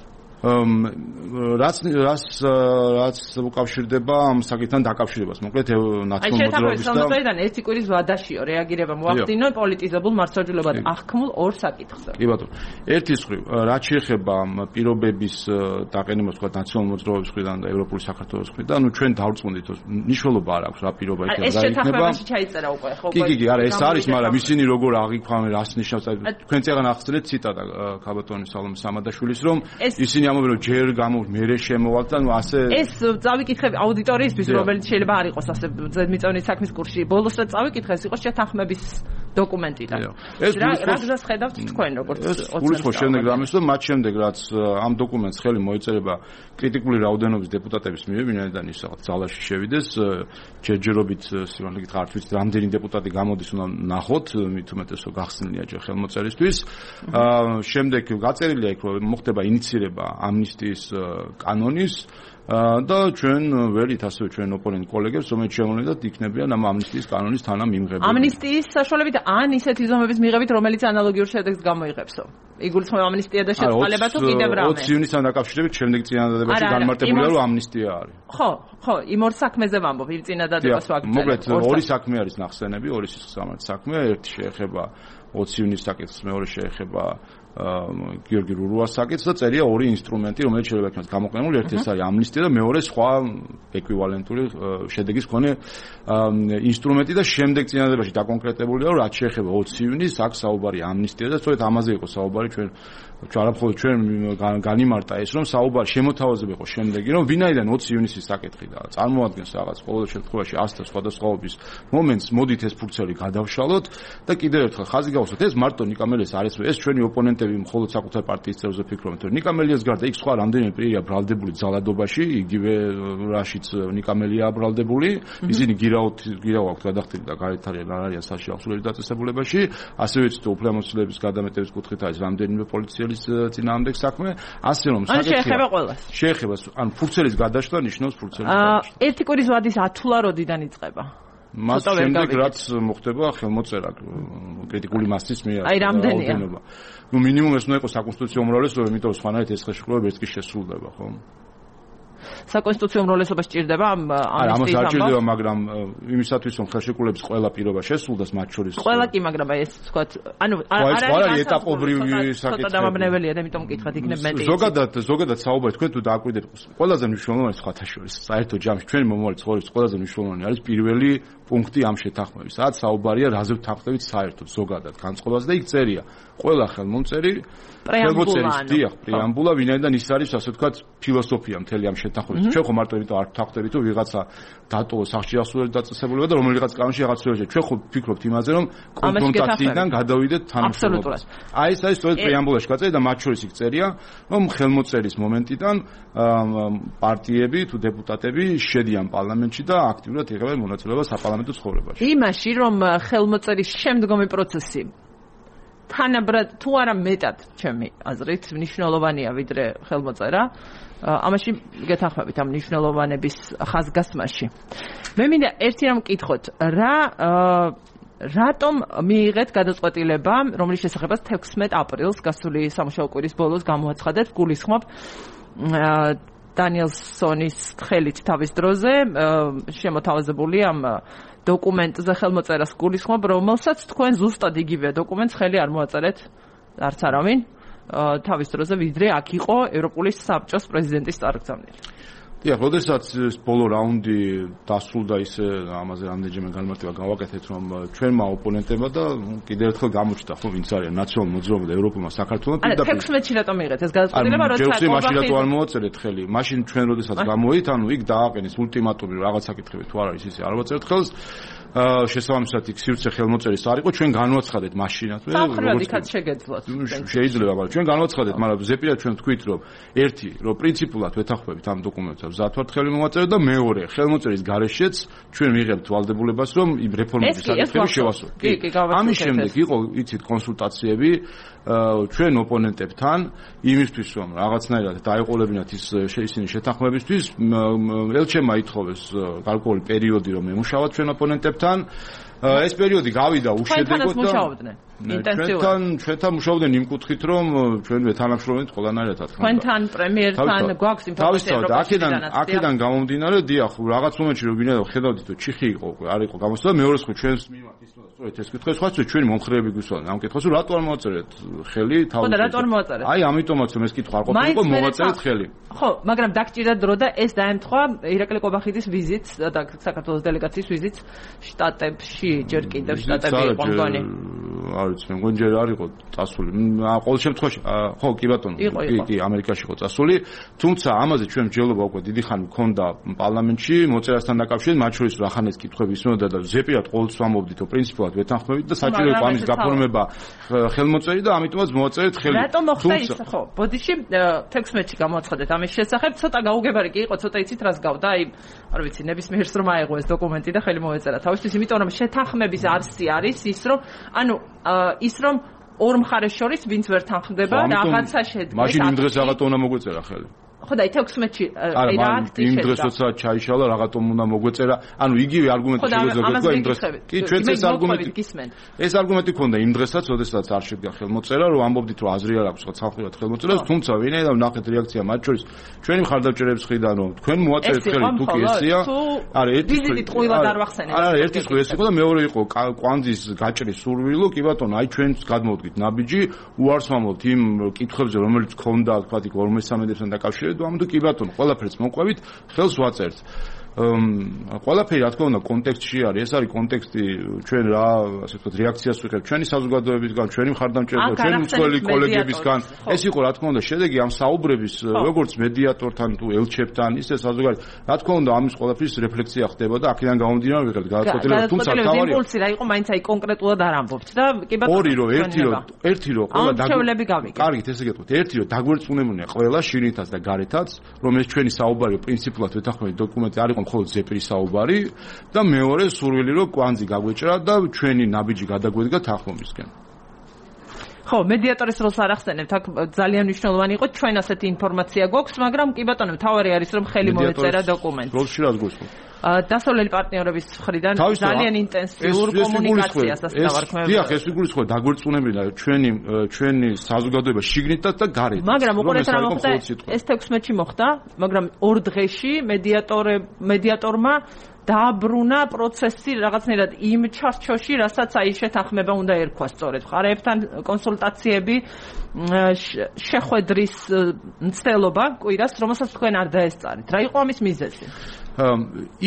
რაც რაც რაც უკავშირდება ამ საკითხთან დაკავშირებას მოკლედ ნაციონალურ მოძრაობის და სამწუხაროდ ერთი კვირის ვადაშიო რეაგირება მოახდინო პოლიტიზებულ მარცხაჯულებად აღქმულ ორ საკითხზე. კი ბატონო. ერთის მხრივ რაც შეეხება პირობების დაყენებას თქვა ნაციონალურ მოძრაობის მხრიდან და ევროპული საქართველოს მხრიდან, ну ჩვენ დავწმუნდით რომ ნიშნულობა არ აქვს რა პირობა იქნება და იქნება. ეს შეთანხმებაში ჩაიწერა უკვე ხო? კი კი კი, არა ეს არის, მაგრამ ისინი როგორ აღიქვამენ, რას ნიშნავს თქვენ წეგან ახსნეთ ციტატა ქაბატონის სალომე სამადაშვილის რომ ისინი ამობენ რომ ჯერ გამო მერე შემოვალთ და ნუ ასე ეს წავიკითხები აუდიტორიისთვის რომელიც შეიძლება არ იყოს ასე ზედმიწევნით საქმის კურსში ბოლოს რა წავიკითხეს იყოს შეთანხმების დოკუმენტიდან ეს რა გზას ხედავთ თქვენ როგორც გულისხმობს შემდეგ რამეს და მათ შემდეგ რაც ამ დოკუმენტს ხელი მოეწერება კრიტიკული რაოდენობის დეპუტატების მიერ ვინაიდან ის რაღაც ძალაში შევიდეს ჯერჯერობით სიმართლე გითხრათ არ ვიცი რამდენი დეპუტატი გამოდის უნდა ნახოთ მით უმეტესო გახსნილია ჯერ ხელმოწერისთვის შემდეგ გაწერილია იქ რომ მოხდება ინიცირება ამნისტიის კანონის და ჩვენ ვერით ასევე ჩვენ ოპონენტ კოლეგებს რომელიც შემოვლენდათ იქნებიან ამ ამნისტიის კანონის თანამიმღები. ამნისტიის საშუალებით ან ისეთი ზომების მიღებით რომელიც ანალოგიურ შედეგს გამოიღებსო. იგულისხმება ამნისტია და შეწყალება თუ კიდევ რამე. ოცი ივნისთან დაკავშირებით შემდეგ წინადადებაში განმარტებულია რომ ამნისტია არის. ხო, ხო, იმ ორ საქმეზე ვამბობ, იმ წინადადებას ვაკეთებ. მოკლედ ორი საქმე არის ნახსენები, ორი საქმე, ერთი შეეხება ოცი ივნისის საკითხს, მეორე შეეხება გიორგი რურუას საკითხს და წერია ორი ინსტრუმენტი, რომელიც შეიძლება იქნას გამოყენებული, ერთი ეს არის ამნისტია და მეორე სხვა ეკვივალენტური შედეგის მქონე ინსტრუმენტი და შემდეგ წინადადებაში დაკონკრეტებულია, რომ რაც შეეხება ოცი ივნისს, აქ საუბარი ამნისტია და სწორედ ამაზე იყო საუბარი ჩვენ არამხოლოდ ჩვენ განიმარტა ეს რომ საუბარი შემოთავაზება იყო შემდეგი რომ ვინაიდან ოცი ივნისის საკითხი და წარმოადგენს რაღაც ყოველ შემთხვევაში ასთა სხვადასხვაობის მომენტს მოდით ეს ფურცელი გადავშალოთ და კიდევ ერთხელ ხაზი გავუსვათ ეს მარტო ნიკამელიას არის ეს ჩვენი ოპონენტები მხოლოდ საკუთარ პარტიის წევრზე ფიქრობენ რომ ნიკამელიას გარდა იქ სხვა რამდენიმე პირია ბრალდებული ძალადობაში იგივე რაშიც ნიკამელია ბრალდებული ისინი გირაოთ გირაო აქვს გადახდილი და გარეთ არიან არ არიან საშიახსოვრელი დაწესებულებაში ასევე ვიცით უფლებამოსილების გადამეტების კუთხით არის რამდენიმე პოლიციელი წინააღმდეგ საქმე, ასე რომ საკითხია. შეეხება ყველას. შეეხება, ან ფურცელის გადაშლა ნიშნავს ფურცელის გადაშლა. ერთი კვირის ვადის ათვლა როდიდან იწყება? მას შემდეგ რაც მოხდება ხელმოწერა კრიტიკული მასის მიერ. აი რამდენია? ნუ მინიმუმ ეს უნდა იყოს საკონსტიტუციო უმრავლესობა, იმიტომ რომ სხვანაირად ეს ხელშეკრულება ერთ კი შესრულდება, ხო? საკონსტიტუციო უმრავლესობა სჭირდება ამ ამის ამას არ სჭირდება, მაგრამ იმისათვის რომ ხელშეკრულების ყველა პირობა შესრულდეს მათ შორის ყველა კი, მაგრამ აი ეს თქვა, ანუ არ არის ეტაპობრივი საკითხი. ცოტა დამაბნეველია და იმიტომ მკითხავთ იქნებ მეტი. ზოგადად ზოგადად საუბარი თქვენ თუ დააკვირდეთ, ყველაზე მნიშვნელოვანი სხვათა შორის საერთო ჯამში ჩვენი მომავალი ცხოვრების ყველაზე მნიშვნელოვანი არის პირველი პუნქტი ამ შეთანხმების. სადაც საუბარია რაზე ვთანხმდებით საერთოდ ზოგადად განწყობას და იქ წერია ყველა ხელმომწერი პრეამბულა, დიახ, პრეამბულა, ვინაიდან ის არის ასე ვთქვათ ფილოსოფია მთელი ამ შეთანხმების. ჩვენ ხო მარტო იმიტომ არ ვთანხმდებით, რომ ვიღაცა დატოვოს სახში ასურელი დაწესებულება და რომელიღაც კანონში რაღაც შეიძლება. ჩვენ ხო ვფიქრობთ იმაზე, რომ კონფრონტაციიდან გადავიდეთ თანამშრომლობაში. აი ეს არის სწორედ პრეამბულაში გაწერილი და მათ შორის იქ წერია, რომ ხელმოწერის მომენტიდან პარტიები თუ დეპუტატები შედიან პარლამენტში და აქტიურად იღებენ მონაწილეობას საპარლამენტო ცხოვრებაში. იმაში, რომ ხელმოწერის შემდგომი პროცესი თანაბრად თუ არა მეტად ჩემი აზრით მნიშვნელოვანია ვიდრე ხელმოწერა, ამაში გეთანხმებით ამ მნიშვნელოვანების ხაზგასმაში. მე მინდა ერთი რამ ვკითხოთ, რა რატომ მიიღეთ გადაწყვეტილება, რომლის შესახებაც თექვსმეტ აპრილს გასული სამუშაო კვირის ბოლოს გამოაცხადეთ, გულისხმობ დანიელსონის ხელით თავის დროზე შემოთავაზებული ამ დოკუმენტზე ხელმოწერას გულისხმობ, რომელსაც თქვენ ზუსტად იგივე დოკუმენტს ხელი არ მოაწერეთ არც არავინ თავის დროზე, ვიდრე აქ იყო ევროპული საბჭოს პრეზიდენტის წარგზავნილი. დიახ, როდესაც ბოლო რაუნდი დასრულდა ისე ამაზე რამდენჯერმე განმარტება გავაკეთეთ, რომ ჩვენმა ოპონენტებმა და კიდევ ერთხელ გამოჩნდა ხო ვინც არის ნაციონალურ მოძრაობამ და ევროპულმა საქართველოს პირდაპირ თექვსმეტში რატომ მიიღეთ ეს გადაწყვეტილება, როცა მაშინ რატო არ მოაწერეთ ხელი? მაშინ ჩვენ როდესაც გამოვით, ანუ იქ დააყენეს ულტიმატუმი რაღაც საკითხები თუ არ არის ისე არ ვაწერთ ხელს. შესაბამისად იქ სივრცე ხელმოწერის არ იყო, ჩვენ განვაცხადეთ მაშინაც. სამხრად იქაც შეგეძლოთ. შეიძლება, მაგრამ ჩვენ განვაცხადეთ, მაგრამ ზეპირად ჩვენ თქვით, რომ ერთი, რომ პრინციპულად ვეთანხმებით ამ დოკუმენტებს, ზათვართ ხელი მოვაწეროთ და მეორე, ხელმოწერის გარეშეც ჩვენ ვიღებთ ვალდებულებას, რომ იმ რეფორმების საკითხები შევასრულოთ. ამის შემდეგ იყო იცით კონსულტაციები ჩვენ ოპონენტებთან იმისთვის, რომ რაღაცნაირად დაეყოლებინათ ის ისინი შეთანხმებისთვის, ელჩემმა ითხოვეს გარკვეული პერიოდი, რომ ემუშავათ ჩვენ ოპონენტებთან. ეს პერიოდი გავიდა უშედეგოდ და ჩვენთან ჩვენთან მუშაობდნენ იმ კუთხით, რომ ჩვენ ვეთანამშრომლობთ ყველანაირად რა თქმა უნდა. თქვენთან პრემიერთან გვაქვს ინფორმაცია რომ აქედან აქედან გამომდინარე, დიახ, რაღაც მომენტში რომ ვინაიდან ხედავდით, რომ ჩიხი იყო, არ იყო გამოსვლა, მეორე ხო ჩვენს მიმართ ის სწორედ ეს კითხვა, სხვა ჩვენი მომხრეები გვისვენ ამ კითხვას, რომ რატო არ მოაწერეთ ხელი თავის. ხო და რატო არ მოაწერეთ? აი ამიტომაც რომ ეს კითხვა არ ყოფილიყო, მოვაწერეთ ხელი. ხო, მაგრამ დაგჭირდა დრო და ეს დაემთხვა ირაკლი ყობახიძის ვიზიტს და საქართველოს დელეგაციის ვიზიტს შტატებში, ჯერ კიდევ შტატები იყო მგონი. არ ვიცი, მე მგონი ჯერ არ იყო წასული. ყოველ შემთხვევაში, ხო, კი ბატონო, კი, კი, ამერიკაში იყო წასული. თუმცა ამაზე ჩვენ მსჯელობა უკვე დიდი ხანი მქონდა პარლამენტში, მოწერასთან დაკავშირებით, მათ შორის რახან ეს კითხვები ისმოდა და ზეპირად ყოველთვის ვამბობდით, რომ პრინციპულად ვეთანხმებით და საჭირო იყო ამის გაფორმება ხელმოწერი და ამიტომაც მოვაწერეთ ხელი. რატომ მოხდა ის, ხო, ბოდიში თექვსმეტში გამოაცხადეთ ამის შესახებ, ცოტა გაუგებარი კი იყო, ცოტა იცით რას გავდა, აი, არ ვიცი, ნებისმიერს რომ აეღო ეს დოკუმენტი და ხელი მოეწერა თავისთვის, იმიტომ რომ შეთანხმების არსი არის ის, რომ ანუ ის რომ ორ მხარეს შორის ვინც ვერ თანხმდება რაღაცა შედგეს. მაშინ იმ დღეს რაღაცა უნდა მოგვეწერა ხელი. ხო და თექვსმეტში აი რა აქტი იმ დღეს როცა ჩაიშალა რაღაცომ უნდა მოგვეწერა, ანუ იგივე არგუმენტი შეგვეძლო იმ დღეს. კი, ჩვენც ეს არგუმენტი ეს არგუმენტი ქონდა იმ დღესაც, როდესაც არ შედგა ხელმოწერა, რომ ამბობდით, რომ აზრი არ აქვს ხალხურად ხელმოწერას, თუმცა ვინაიდან ვნახეთ რეაქცია მათ შორის ჩვენი მხარდამჭერების მხრიდან, რომ თქვენ მოაწერეთ ხელი თუ კი ესეა. არა, ერთი ვიზიტით ყვილად არ ვახსენებ. არა, ერთი ხო ეს იყო და მეორე იყო კვანძის გაჭრის სურვილო, კი ბატონო, აი ჩვენც გადმოვდგით ნაბიჯი, უარს ვამბობთ იმ კითხვებზე, რომელიც ქონდა, თქვა იქ ორმოცი სამედრესთან დაკავშირებით. ამიტომ კი ბატონო, ყველაფერს მოყვებით, ხელს ვაწერთ. ყველაფერი რა თქმა უნდა კონტექსტში არის, ეს არის კონტექსტი, ჩვენ რა, ასე ვთქვათ, რეაქციას ვიღებთ ჩვენი საზოგადოებისგან, ჩვენი მხარდამჭერებისგან, ჩვენი მწველი კოლეგებისგან. ეს იყო რა თქმა უნდა შედეგი ამ საუბრების, როგორც მედიატორთან თუ ელჩებთან, ისე საზოგადოებრივ. რა თქმა უნდა ამის ყველაფრის რეფლექსია ხდება და აქედან გამომდინარე ვიღებთ გადაწყვეტილებას, თუმცა თავარია. იმპულსი რა იყო, მაინც აი კონკრეტულად არ ამბობთ და კი ბატონო. ორი რო, ერთი რო, ერთი რო, ყველა დაგვრჩევლები გავიგეთ. კარგით, ესე გეტყვით, ერთი რო დაგვერწმუნებულინა ყველა შინითაც და გარეთაც, რომ ეს ჩვენი საუბარი პრინციპულად ვეთანხმებით დოკუმენტი არ იყო მხოლოდ ზეპირის საუბარი და მეორე სურვილი რომ კვანძი გაგვეჭრა და ჩვენი ნაბიჯი გადაგვედგა თანხმობისკენ. ხო, მედიატორის როლს არ ახსენებთ, აქ ძალიან მნიშვნელოვანი იყო, ჩვენ ასეთი ინფორმაცია გვაქვს, მაგრამ კი ბატონო, თავარი არის რომ ხელი მოეწერა დოკუმენტს. როლში რას გულისხმობ? დასავლელი პარტნიორების მხრიდან ძალიან ინტენსიურ კომუნიკაციას ასწავარქმევია. დიახ, ეს ვიგულისხმობ, დაგვერწმუნებინა ჩვენი ჩვენი საზოგადოება შიგნითაც და გარეთ. მაგრამ უყურეთ რა მოხდა, ეს თექვსმეტში მოხდა, მაგრამ ორ დღეში მედიატორე მედიატორმა დააბრუნა პროცესი რაღაცნაირად იმ ჩარჩოში, რასაც აი შეთანხმება უნდა ერქვა სწორედ. მხარეებთან კონსულტაციები, შეხვედრის მცდელობა კვირას, რომელსაც თქვენ არ დაესწარით. რა იყო ამის მიზეზი?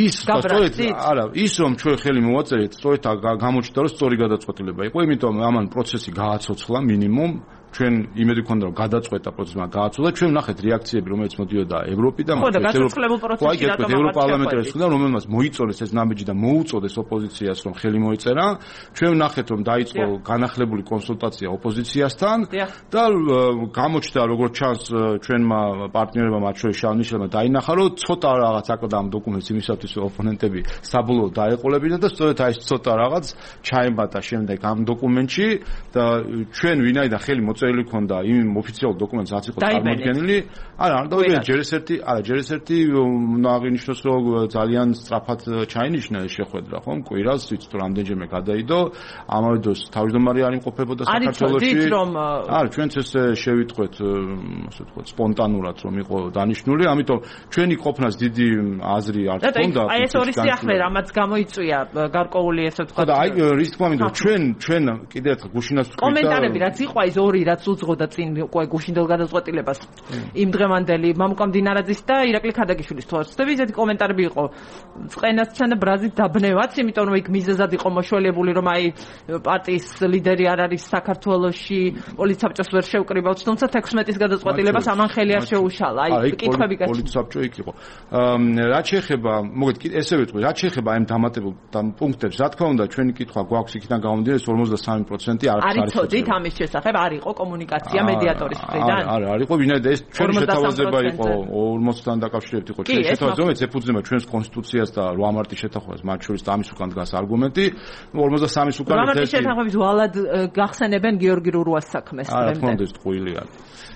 ის სწორედ არა ის რომ ჩვენ ხელი მოვაწერეთ სწორედ გამოჩნდა რომ სწორი გადაწყვეტილება იყო იმიტომ ამან პროცესი გააცოცხლა მინიმუმ ჩვენ იმედი გქონდა რომ გადაწყვეტა პროცესმა გააცოცხლა ჩვენ ვნახეთ რეაქციები რომელიც მოდიოდა ევროპიდან ხო და გაცოცხლებულ პროცესში რატომ ევროპარლამენტარებს ხდა რომელმაც მოიწონეს ეს ნაბიჯი და მოუწოდეს ოპოზიციას რომ ხელი მოეწერა ჩვენ ვნახეთ რომ დაიწყო განახლებული კონსულტაცია ოპოზიციასთან და გამოჩნდა როგორც ჩანს ჩვენმა პარტნიორებმა მათ შორის შალნიშელმა დაინახა რომ ცოტა რაღაც აკლდა ამ დოკუმენტს იმისათვის რომ ოპონენტები საბოლოოდ დაეყოლებინათ და სწორედ აი ეს ცოტა რაღაც ჩაემატა შემდეგ ამ დოკუმენტში და ჩვენ ვინაიდან ხელი წერილი ქონდა იმ ოფიციალურ დოკუმენტს რაც იყო წარმოქმნილი არა არ დავიგე ჯერ ეს ერთი არა ჯერ ეს ერთი უნდა აღინიშნოს რომ ძალიან სწრაფად ჩაინიშნა ეს შეხვედრა ხომ კვირას ვიცით რომ რამდენჯერმე გადაიდო ამავე დროს თავმჯდომარე არ იმყოფებოდა საქართველოში არა ჩვენც ესე შევიტყვეთ ასე ვთქვათ სპონტანურად რომ იყო დანიშნული ამიტომ ჩვენი ყოფნას დიდი აზრი არ ჰქონდა აი ეს ორი სიახლე რამაც გამოიწვია გარკვეული ესე ვთქვათ და აი რის თქმა უნდა ჩვენ ჩვენ კიდევ ერთხელ გუშინას ვთქვით კომენტარები რაც იყო ის ორი რაც უძღოდა წინ უკვე გუშინდელ გადაწყვეტილებას იმ დღევანდელი მამუკა მდინარაძის და ირაკლი ქადაგიშვილის თვალსაჩინო ისეთი კომენტარები იყო წყენასთან და ბრაზით დაბნევაც იმიტომ რომ იქ მიზეზად იყო მოშველებული რომ აი პარტიის ლიდერი არ არის საქართველოში პოლიცსაბჭოს ვერ შევკრიბავთ თუმცა თექვსმეტის გადაწყვეტილებას ამან ხელი არ შეუშალა აი კითხვები გასცდა პოლიცსაბჭო იქ იყო რაც შეეხება მოგეთ ესე ვიტყვი რაც შეეხება აი დამატებულ პუნქტებს რა თქმა უნდა ჩვენი კითხვა გვაქვს იქიდან გამომდინარე ორმოცდასამი პროცენტი არ არის არის ცოდით ამის შესახებ არ იყო კომუნიკაცია მედიატორის მხრიდან? არა, არ იყო, ვინაიდან ეს ჩვენი შეთავაზება იყო ორმოცთან დაკავშირებით იყო ჩვენი შეთავაზება, რომელიც ეფუძნება ჩვენს კონსტიტუციას და რვა მარტის შეთანხმებას, მათ შორის და ამის უკან დგას არგუმენტი. ორმოცდასამის უკან რვა მარტის შეთანხმების ვალად გახსენებენ გიორგი რურუას საქმეს. არა, თქმა უნდა, ეს ტყუილი არის.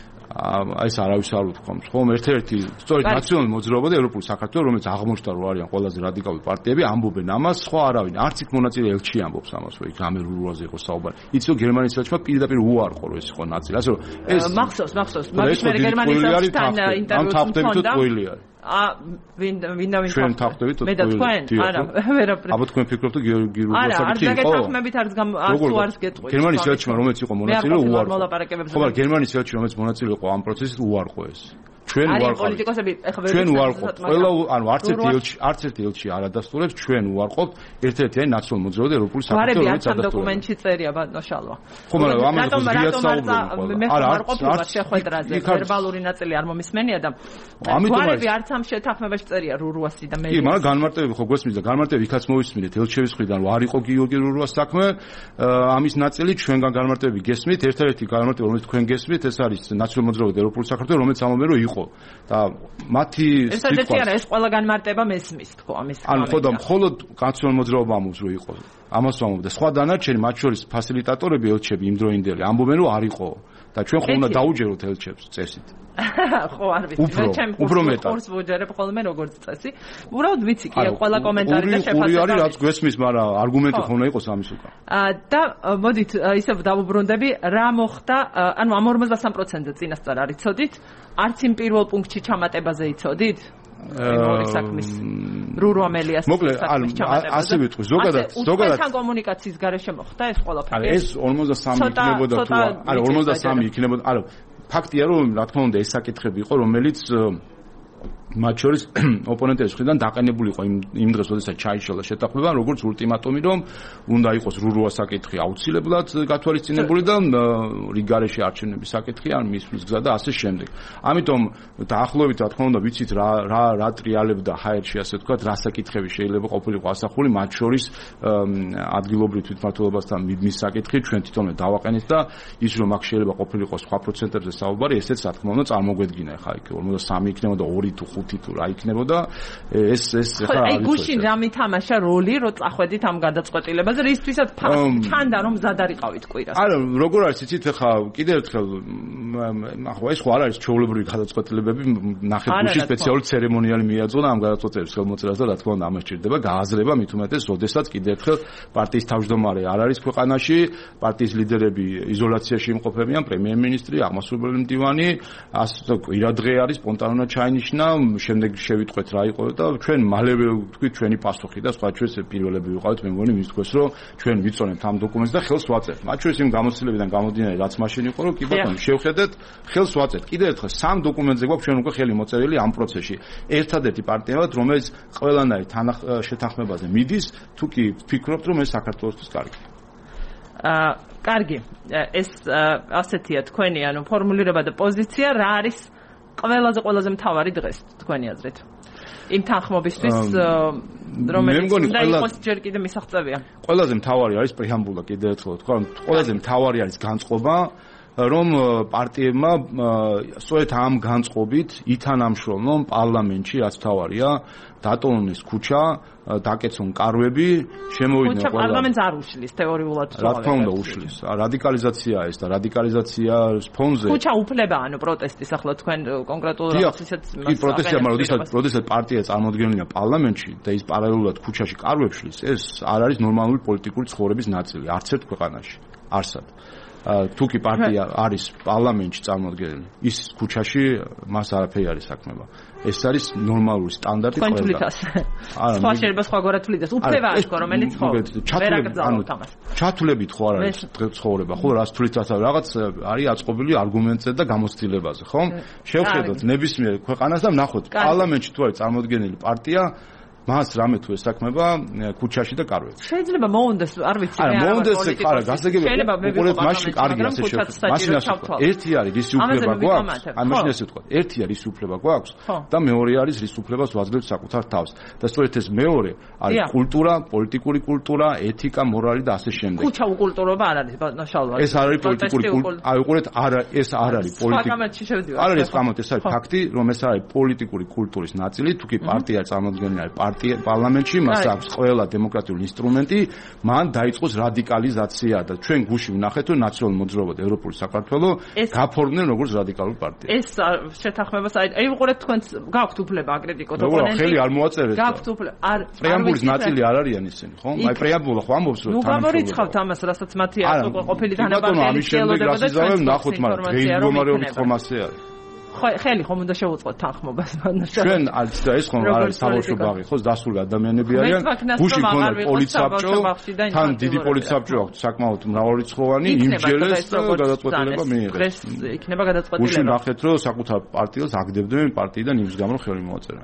აი ეს არავის არ უთქვამს, ხომ? ერთ-ერთი სწორედ ნაციონალური მოძრაობა და ევროპული საქართველო, რომელიც აღმოჩნდა რომ არიან ყველაზე რადიკალური პარტიები, ამბობენ ამას, სხვა არავინ. არც იქ მონაწილე ელჩი ამბობს ამას, რომ იქ ამერ რურუაზე იყო საუბარი. იცი რომ გერმანიის ელჩმა პირდაპირ უარყო რომ ეს იყო ნაწილი. ასე რომ ეს მახსოვს, მახსოვს. მაგის მე გერმანიის ელჩთან ინტერვიუს მქონდა. ა ვინ ვინ დავინახავ ჩვენ თავდებით მე და თქვენ არა ვერაფერი აბა თქვენ ფიქრობთ რომ გიორგი რუსაკი არა არ დაგეთანხმებით არც არც არც გეტყვი გერმანიის ელჩმა რომელიც იყო მონაწილე უარყო ხო მაგრამ გერმანიის ელჩი რომელიც მონაწილე იყო ამ პროცესში უარყო ეს ჩვენ უარყავთ პოლიტიკოსები ეხლა ვერ ჩვენ უარყავთ ყველა ანუ არც ერთი ელჩი არც ერთი ელჩი არ ადასტურებს ჩვენ უარყავთ ერთ-ერთი არის ნაციონალური მოძრაობა და ევროპული საქართველოს რომელიც ადასტურებს დოკუმენტში წერია ბატონო შალვა ხო მაგრამ ამაზე ზოგადად საუბრობთ მე არ ყოფილა შეხვედრაზე ვერბალური ნაწილი არ მომისმენია და ამიტომ არც ამ შეთანხმებაში წერია რურუასი და მე კი მაგრამ განმარტებები ხო გვესმის და განმარტებები იქაც მოვისმინეთ ელჩევის მხრიდან რომ არ იყო გიორგი რურუას საქმე ამის ნაწილი ჩვენგან განმარტებები გესმით ერთ-ერთი განმარტება რომელიც თქვენ გესმით ეს არის ნაციონალური მოძრაობა და ევროპული საქართველოს რომელიც ამბობენ რომ იყო და მათი ეს ერთ-ერთი არა ეს ყველა განმარტება მესმის თქო ამის ანუ ხო და მხოლოდ ნაციონალური მოძრაობა ამბობს რომ იყო ამას ვამბობ და სხვა დანარჩენი მათ შორის ფასილიტატორები ელჩები იმდროინდელი ამბობენ რომ არ იყო და ჩვენ ხო უნდა დაუჯეროთ ელჩებს წესით ხო არ ვიცი მე ჩემ ხურს ვუჯერებ ხოლმე როგორც წესი უბრალოდ ვიცი კი ყველა კომენტარი და შეფასება ორი არის რაც გვესმის მაგრამ არგუმენტი ხო უნდა იყოს ამის უკან და მოდით ისევ დავუბრუნდები რა მოხდა ანუ ამ ორმოცდასამ პროცენტზე წინასწარ არ იცოდით არც იმ პირველ პუნქტში ჩამატებაზე იცოდით ორი საქმის რურო ამელიას მოკლედ ასე ვიტყვი ზოგადად ზოგადად თან კომუნიკაციის გარეშე მოხდა ეს ყველაფერი არა ეს ორმოცდასამი იქნებოდა თუ არა ორმოცდასამი იქნებოდა არა ფაქტია რომ რა თქმა უნდა ეს საკითხები იყო რომელიც მათ შორის ოპონენტების მხრიდან დაყენებული იყო იმ იმ დღეს, როდესაც ჩაიშალა შეთანხმება, როგორც ულტიმატუმი, რომ უნდა იყოს რურუას საკითხი აუცილებლად გათვალისწინებული და რიგარეში არჩევნების საკითხი არ მისვლის გზა და ასე შემდეგ. ამიტომ დაახლოებით რა თქმა უნდა ვიცით რა რა რა ტრიალებდა ჰაერში ასე ვთქვათ, რა საკითხები შეიძლება ყოფილიყო ასახული, მათ შორის ადგილობრივ თვითმმართველობასთან მიდმის საკითხი ჩვენ თვითონვე დავაყენეთ და ის რომ აქ შეიძლება ყოფილიყო სხვა პროცენტებზე საუბარი, ესეც რა თქმა უნდა წარმოგვედგინა ხა იქ ორმოცდასამი იქნებოდა ორი თუ ხუთი თუ რა იქნებოდა ეს ეს ახლა აი გუშინ რა მითამაშა როლი რო წახვედით ამ გადაწყვეტილებაზე რისთვისაც ჩანდა რომ ზადარიყავით კვირას არა როგორ არის იცით ახლა კიდევ ერთხელ ახლა ეს ხო არ არის ჩვეულებრივი გადაწყვეტილებები ნახეთ გუშინ სპეციალური ცერემონიალი მიაძღვნა ამ გადაწყვეტილების ხელმოწერას და რა თქმა უნდა ამას ჭირდება გააზრება მით უმეტეს როდესაც კიდევ ერთხელ პარტიის თავმჯდომარე არ არის ქვეყანაში პარტიის ლიდერები იზოლაციაში იმყოფებიან პრემიერ-მინისტრი აღმასრულებელი მდივანი ასე კვირა დღე არის სპონტანურად ჩაინიშნა შემდეგ შევიტყვეთ რა იყო და ჩვენ მალევე ვთქვით ჩვენი პასუხი და სხვა ჩვენს პირველები ვიყავით, მე მგონი მის თქოს რომ ჩვენ ვიწონებთ ამ დოკუმენტს და ხელს ვაწერთ. მათ შორის იმ გამოცდილებიდან გამომდინარე რაც მაშინ იყო რომ კი ბატონო შევხედეთ, ხელს ვაწერთ. კიდევ ერთხელ სამ დოკუმენტზე გვაქვს ჩვენ უკვე ხელი მოწერილი ამ პროცესში. ერთადერთი პარტია ვართ, რომელიც ყველანაირ შეთანხმებაზე მიდის, თუ კი ვფიქრობთ რომ ეს საქართველოსთვის კარგია. აა კარგი, ეს ასეთია თქვენი ანუ ფორმულირება და პოზიცია, რა არის ყველაზე ყველაზე მთავარი დღეს თქვენი აზრით? იმ თანხმობისთვის რომელიც უნდა იყოს ჯერ კიდე მისაღწევია. ყველაზე მთავარი არის პრეამბულა კიდევ ერთხელ თქვა, ყველაზე მთავარი არის განწყობა რომ პარტიებმა სწორედ ამ განწყობით ითანამშრომლონ პარლამენტში, რაც თავარია, დატოვონ ქუჩა, დაკეცონ კარვები, შემოვიდნენ ყველა. ქუჩა პარლამენტს არ უშლის თეორიულად. რა თქმა უნდა უშლის. რადიკალიზაციაა ეს და რადიკალიზაციას ფონზე. ქუჩა უფლება ანუ პროტესტის ახლა თქვენ კონკრეტულად ისეთ კი პროტესტია, მაგრამ როდესაც პროტესტად პარტია წარმოადგენლია პარლამენტში და ის პარალელურად ქუჩაში კარვებს შლის, ეს არ არის ნორმალური პოლიტიკური ცხოვრების ნაწილი არც ერთ ქვეყანაში. არსად. თუ კი პარტია არის პარლამენტში წარმოადგენელი, ის ქუჩაში მას არაფერი არის საქმეობა. ეს არის ნორმალური სტანდარტი ყველა. თქვენ თვლით ასე. სხვა შეიძლება სხვაგვარად თვლით ეს უფლება აშკო რომელიც ხო ვერ აკრძალავთ ამას. ჩათვლებით ხო არ არის ცხოვრება, ხო რას თვლით ასე რაღაც არის აწყობილი არგუმენტზე და გამოცდილებაზე, ხო? შევხედოთ ნებისმიერ ქვეყანას და ვნახოთ პარლამენტში თუ არის წარმოადგენელი პარტია მას რამე თუ ესაქმება ქუჩაში და კარვებში. შეიძლება მოუნდეს, არ ვიცი, არა, მოუნდეს ხარა, გასაგებია. უყურეთ მაშინ კარგი ასე შევხედოთ. მაშინ ასე ვთქვა. ერთი არის რის უფლება გვაქვს, აი მაშინ ასე ვთქვა. ერთი არის რის უფლება გვაქვს და მეორე არის რის უფლებას ვაძლევთ საკუთარ თავს. და სწორედ ეს მეორე არის კულტურა, პოლიტიკური კულტურა, ეთიკა, მორალი და ასე შემდეგ. ქუჩა უკულტურობა არ არის, ნაშალვა. ეს არ არის პოლიტიკური კულტურა. აი უყურეთ, არა, ეს არ არის პოლიტიკური. არ არის გამოთ, ეს არის ფაქტი, რომ ეს არის პოლიტიკური კულტურის ნაწილი, თუ კი პარტია წარმოადგენელი არის პარლამენტში, მას აქვს ყველა დემოკრატიული ინსტრუმენტი, მან დაიწყოს რადიკალიზაცია და ჩვენ გუში ვნახეთ, რომ ნაციონალურ მოძრაობა და ევროპული საქართველო გაფორმდნენ როგორც რადიკალური პარტია. ეს შეთანხმებას აი უყურეთ თქვენს გაქვთ უფლება აკრიტიკოთ ოპონენტი. ხელი არ მოაწერეთ. გაქვთ უფლება. არ პრეამბულის ნაწილი არ არიან ისინი, ხო? აი პრეამბულა ხო ამბობს რომ თან. ნუ გამორიცხავთ ამას, რასაც მათი არ უკვე ყოფილი თანაბარი ხელოვნება და ჩვენ ნახოთ, მაგრამ დღეის მდგომარეობის ფორმასე არის. ხელი ხომ უნდა შევუწყოთ თანხმობას მანაშა. ჩვენ არც და ეს ხომ არ არის საბავშვო ბაღი, ხო, დასული ადამიანები არიან. გუში ქონდა პოლიცსაბჭო, თან დიდი პოლიცსაბჭო აქვს, საკმაოდ მრავალრიცხოვანი, იმჯერეს და გადაწყვეტილება მიიღეს. დღეს იქნება გადაწყვეტილება. გუში ნახეთ, რომ საკუთარ პარტიას აგდებდნენ პარტიიდან იმის გამო ხელი მოაწერა.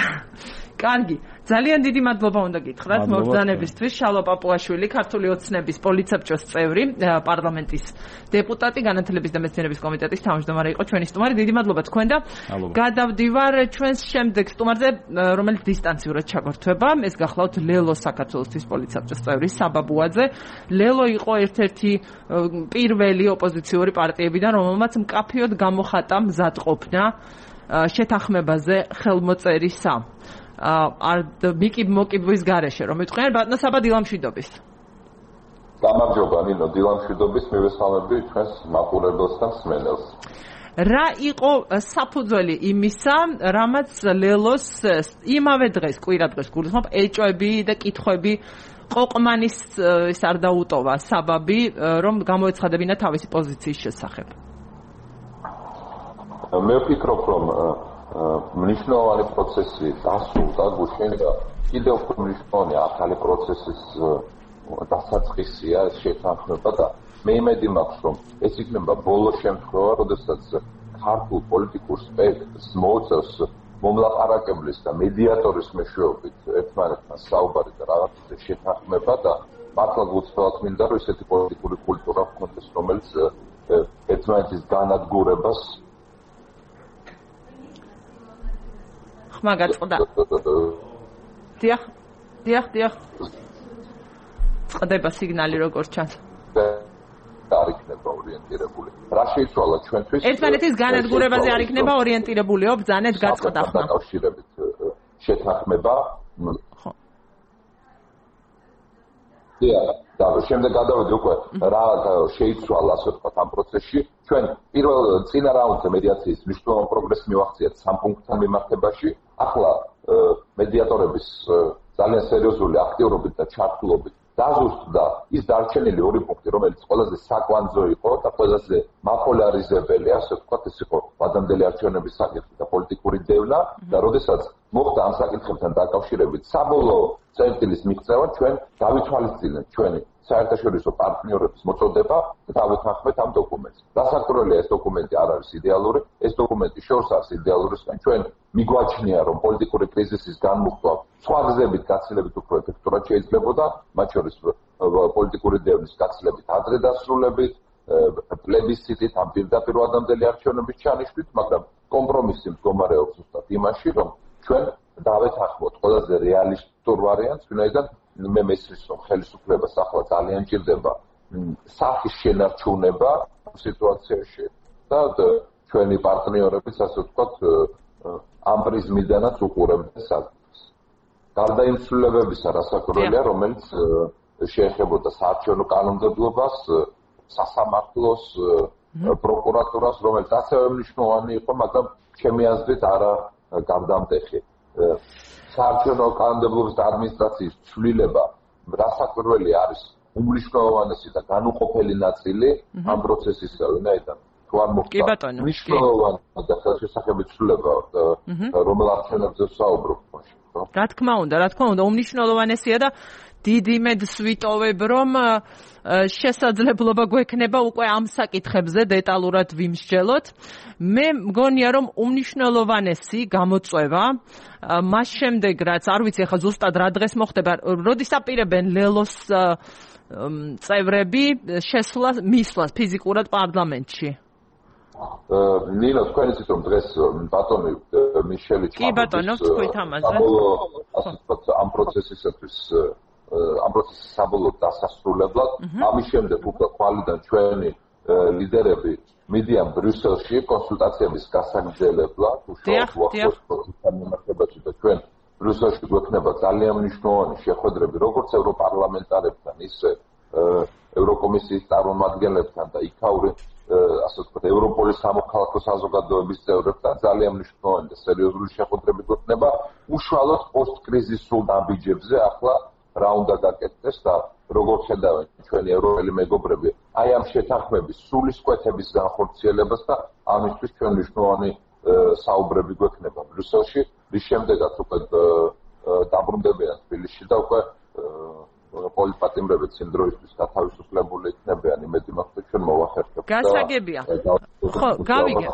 კარგი, ძალიან დიდი მადლობა უნდა გითხრათ მობრძანებისთვის. შალვა პაპუაშვილი, ქართული ოცნების პოლიცსაბჭოს წევრი, პარლამენტის დეპუტატი, განათლების და მეცნიერების კომიტეტის თავმჯდომარე იყო ჩვენი სტუმარი. დიდი მადლობა თქვენ და გადავდივარ ჩვენს შემდეგ სტუმარზე, რომელიც დისტანციურად ჩაგვართვება. ეს გახლავთ ლელო საქართველოს პოლიცსაბჭოს წევრი საბა ბუაძე. ლელო იყო ერთ-ერთი პირველი ოპოზიციური პარტიებიდან, რომელმაც მკაფიოდ გამოხატა მზადყოფნა შეთანხმებაზე ხელმოწერისა. არ მიკი მოკიბვის გარეშე რომ მეთქვენ ბატონო საბა დილამშვიდობის. გამარჯობა ნინო, დილამშვიდობის მივესალმები ჩვენს მაყურებელს და მსმენელს. რა იყო საფუძველი იმისა, რამაც ლელოს იმავე დღეს, კვირა დღეს გულისხმობ, ეჭვები და კითხვები ყოყმანის ის არ დაუტოვა საბაბი, რომ გამოეცხადებინა თავისი პოზიციის შესახებ. მე ვფიქრობ, რომ მნიშვნელოვანი პროცესი დასრულდა გუშინ და კიდევ უფრო მნიშვნელოვანი ახალი პროცესის დასაწყისია შეთანხმება და მე იმედი მაქვს, რომ ეს იქნება ბოლო შემთხვევა, როდესაც ქართულ პოლიტიკურ სპექტრს მოუწევს მომლაპარაკებლის და მედიატორის მეშვეობით ერთმანეთთან საუბარი და რაღაცა შეთანხმება და მართლა გულწრფელად მინდა, რომ ესეთი პოლიტიკური კულტურა ჰქონდეს, რომელიც ერთმანეთის განადგურებას მაგაწყდა. დიახ, დიახ, დიახ. წყდება სიგნალი როგორც ჩანს. არ იქნება ორიენტირებული. რა შეიცვალა ჩვენთვის? ერთმანეთის განადგურებაზე არ იქნება ორიენტირებულიო, ბრძანეთ გაწყდა ხმა. დაკავშირებით შეთანხმება. ხო. დიახ, და შემდეგ გადავედი უკვე რა შეიცვალა ასე ვთქვათ ამ პროცესში. ჩვენ პირველ წინა რაუნდზე მედიაციის მნიშვნელოვან პროგრესს მივახციეთ სამ პუნქტთან მიმართებაში. ახლა მედიატორების ძალიან სერიოზული აქტიურობით და ჩართულობით დაზუსტდა ის დარჩენილი ორი პუნქტი, რომელიც ყველაზე საკვანძო იყო და ყველაზე მაპოლარიზებელი, ასე ვთქვათ, ეს იყო ვადამდელი არჩევნების საკითხი და პოლიტიკური დევნა და როდესაც მოხდა ამ საკითხებთან დაკავშირებით საბოლოო წერტილის მიღწევა, ჩვენ დავითვალისწინეთ ჩვენი საერთაშორისო პარტნიორების მოწოდება და დავეთანხმეთ ამ დოკუმენტს. დასაკვირველია, ეს დოკუმენტი არ არის იდეალური, ეს დოკუმენტი შორს არის იდეალურისგან. ჩვენ მიგვაჩნია, რომ პოლიტიკური კრიზისის განმუხტვა სხვა გზებით გაცილებით უფრო ეფექტურად შეიძლებოდა, მათ შორის პოლიტიკური დევნის გაცილებით ადრე დასრულებით, პლებისციტით, ამ პირდაპირ ვადამდელი არჩევნების ჩანიშვნით, მაგრამ კომპრომისი მდგომარეობს ზუსტად იმაში, რომ ჩვენ დავეთანხმოთ ყველაზე რეალისტურ ვარიანტს, ვინაიდან მე მესმის, რომ ხელისუფლებას ახლა ძალიან ჭირდება სახის შენარჩუნება ამ სიტუაციაში და ჩვენი პარტნიორებიც, ასე ვთქვათ, ამ პრიზმიდანაც უყურებდნენ საკითხს. გარდა იმ ცვლილებებისა, რასაკვირველია, რომელიც შეეხებოდა საარჩევნო კანონმდებლობას, სასამართლოს, პროკურატურას, რომელიც ასევე მნიშვნელოვანი იყო, მაგრამ ჩემი აზრით არა გარდამტეხი. საარჩევნო კანონმდებლობის და ადმინისტრაციის ცვლილება რასაკვირველი არის უმნიშვნელოვანესი და განუყოფელი ნაწილი ამ პროცესისა, ვინაიდან თუ არ მოხდა მნიშვნელოვანი და ხელშესახებითი ცვლილება, რომელ არჩევნებზე ვსაუბრობ. რა თქმა უნდა, რა თქმა უნდა, უმნიშვნელოვანესია და დიდ იმედს ვიტოვებ, რომ შესაძლებლობა გვექნება უკვე ამ საკითხებზე დეტალურად ვიმსჯელოთ. მე მგონია, რომ უმნიშვნელოვანესი გამოწვევა მას შემდეგ, რაც არ ვიცი ახლა ზუსტად რა დღეს მოხდება, როდის აპირებენ ლელოს წევრები შესვლას, მისვლას ფიზიკურად პარლამენტში. ნინო, თქვენ იცით, რომ დღეს ბატონი მიშელი კი ბატონო, თქვით ამაზე. ამ პროცესისათვის ამ პროცესის საბოლოო დასასრულებლად, ამის შემდეგ უკვე ხვალიდან ჩვენი ლიდერები მიდიან ბრიუსელში კონსულტაციების გასაგრძელებლად, უშუალოდ უახლოესი და ჩვენ ბრიუსელში გვექნება ძალიან მნიშვნელოვანი შეხვედრები, როგორც ევროპარლამენტარებთან, ისე ევროკომისიის წარმომადგენლებთან და იქაური, ასე ვთქვათ, ევროპოლის სამოქალაქო საზოგადოების წევრებთან ძალიან მნიშვნელოვანი და სერიოზული შეხვედრები გვექნება, უშუალოდ პოსტკრიზისულ ნაბიჯებზე ახლა რა უნდა გაკეთდეს და როგორ ხედავენ ჩვენი ევროპელი მეგობრები აი ამ შეთანხმების სულისკვეთების განხორციელებას და ამისთვის ჩვენ მნიშვნელოვანი საუბრები გვექნება ბრიუსელში, რის შემდეგაც უკვე დაბრუნდებიან თბილისში და უკვე პოლიტპატიმრებიც იმ დროისთვის გათავისუფლებული იქნებიან, იმედი მაქვს, ჩვენ მოვახერხებთ. გასაგებია. ხო, გავიგე.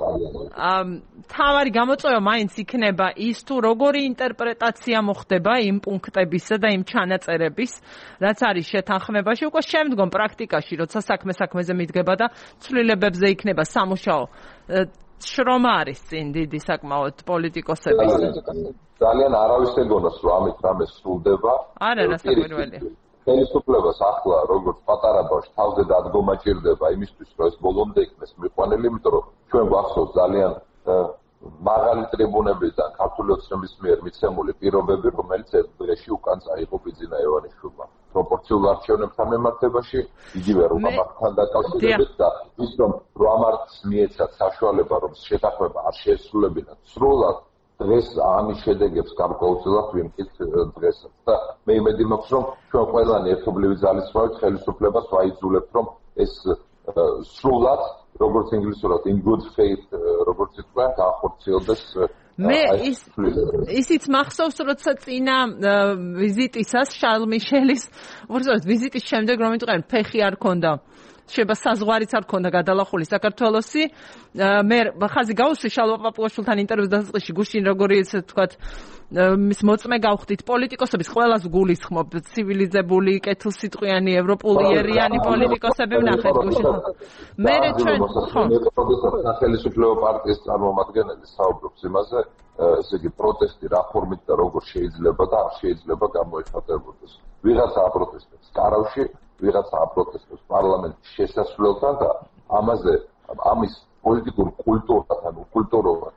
თავარი გამოწვევა მაინც იქნება ის, თუ როგორი ინტერპრეტაცია მოხდება იმ პუნქტებისა და იმ ჩანაწერების, რაც არის შეთანხმებაში, უკვე შემდგომ პრაქტიკაში, როცა საქმე საქმეზე მიდგება და ცვლილებებზე იქნება სამუშაო. შრომა არის წინ დიდი საკმაოდ პოლიტიკოსების. ძალიან არავის ეგონას, რომ ამით რამე სრულდება. არა, რასაკვირველია. ხელისუფლებას ახლა როგორც პატარა ბავშვს თავზე დადგომა ჭირდება იმისთვის, რომ ეს ბოლომდე იქნეს მიყვანილი, იმიტომ რომ ჩვენ გვახსოვს ძალიან მაღალი ტრიბუნებიდან ქართული ოცნების მიერ მიცემული პირობები, რომელიც ერთ დღეში უკან წაიღო ბიძინა ივანიშვილმა პროპორციულ არჩევნებთან მიმართებაში, იგივე რომამართთან დაკავშირებით და ის რომ რომამართს მიეცათ საშუალება, რომ შეთანხმება არ შეესრულებინათ სრულად, დღეს ამის შედეგებს გარკვეულწილად ვიმკით დღესაც და მე იმედი მაქვს, რომ ჩვენ ყველანი ერთობლივი ძალისხმევით ხელისუფლებას ვაიძულებთ, რომ ეს სრულად, როგორც ინგლისურად in good faith, როგორც ითქვა, განხორციელდეს. მე ის ისიც მახსოვს, როცა წინა ვიზიტისას შარლ მიშელის, უბრალოდ ვიზიტის შემდეგ რომ იტყვიან, ფეხი არ ქონდა. შეიძლება საზღვარიც არ ქონდა გადალახული საქართველოსი. მე ხაზი გავუსვი შალვა პაპუაშვილთან ინტერვიუს დასაწყისში, გუშინ როგორი ესე ვთქვათ, მის მოწმე გავხდით პოლიტიკოსების ყველას გულისხმობ, ცივილიზებული, კეთილსიტყვიანი, ევროპულიერიანი პოლიტიკოსები ვნახეთ გუშინ. მე ჩვენ ხო სახელმწიფო პარტიის წარმომადგენელი საუბრობს იმაზე, ესე იგი პროტესტი რა ფორმით და როგორ შეიძლება და არ შეიძლება გამოიხატებოდეს. ვიღაცა აპროტესტებს კარავში, ვიღაცა აპროტესტებს პარლამენტის შესასვლელთან და ამაზე ამის პოლიტიკურ კულტურასთან უკულტურობად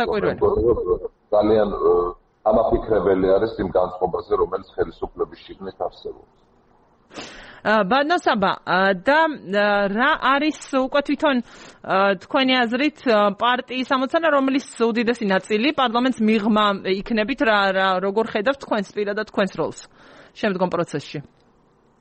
ძალიან ამაფიქრებელი არის იმ განწყობაზე, რომელიც ხელისუფლების შიგნით არსებობს. ბანასაბა და რა არის უკვე თვითონ თქვენი აზრით პარტიის ამოცანა, რომლის უდიდესი ნაწილი პარლამენტს მიღმა იქნებით, რა როგორ ხედავთ თქვენს პირადად თქვენს როლს შემდგომ პროცესში?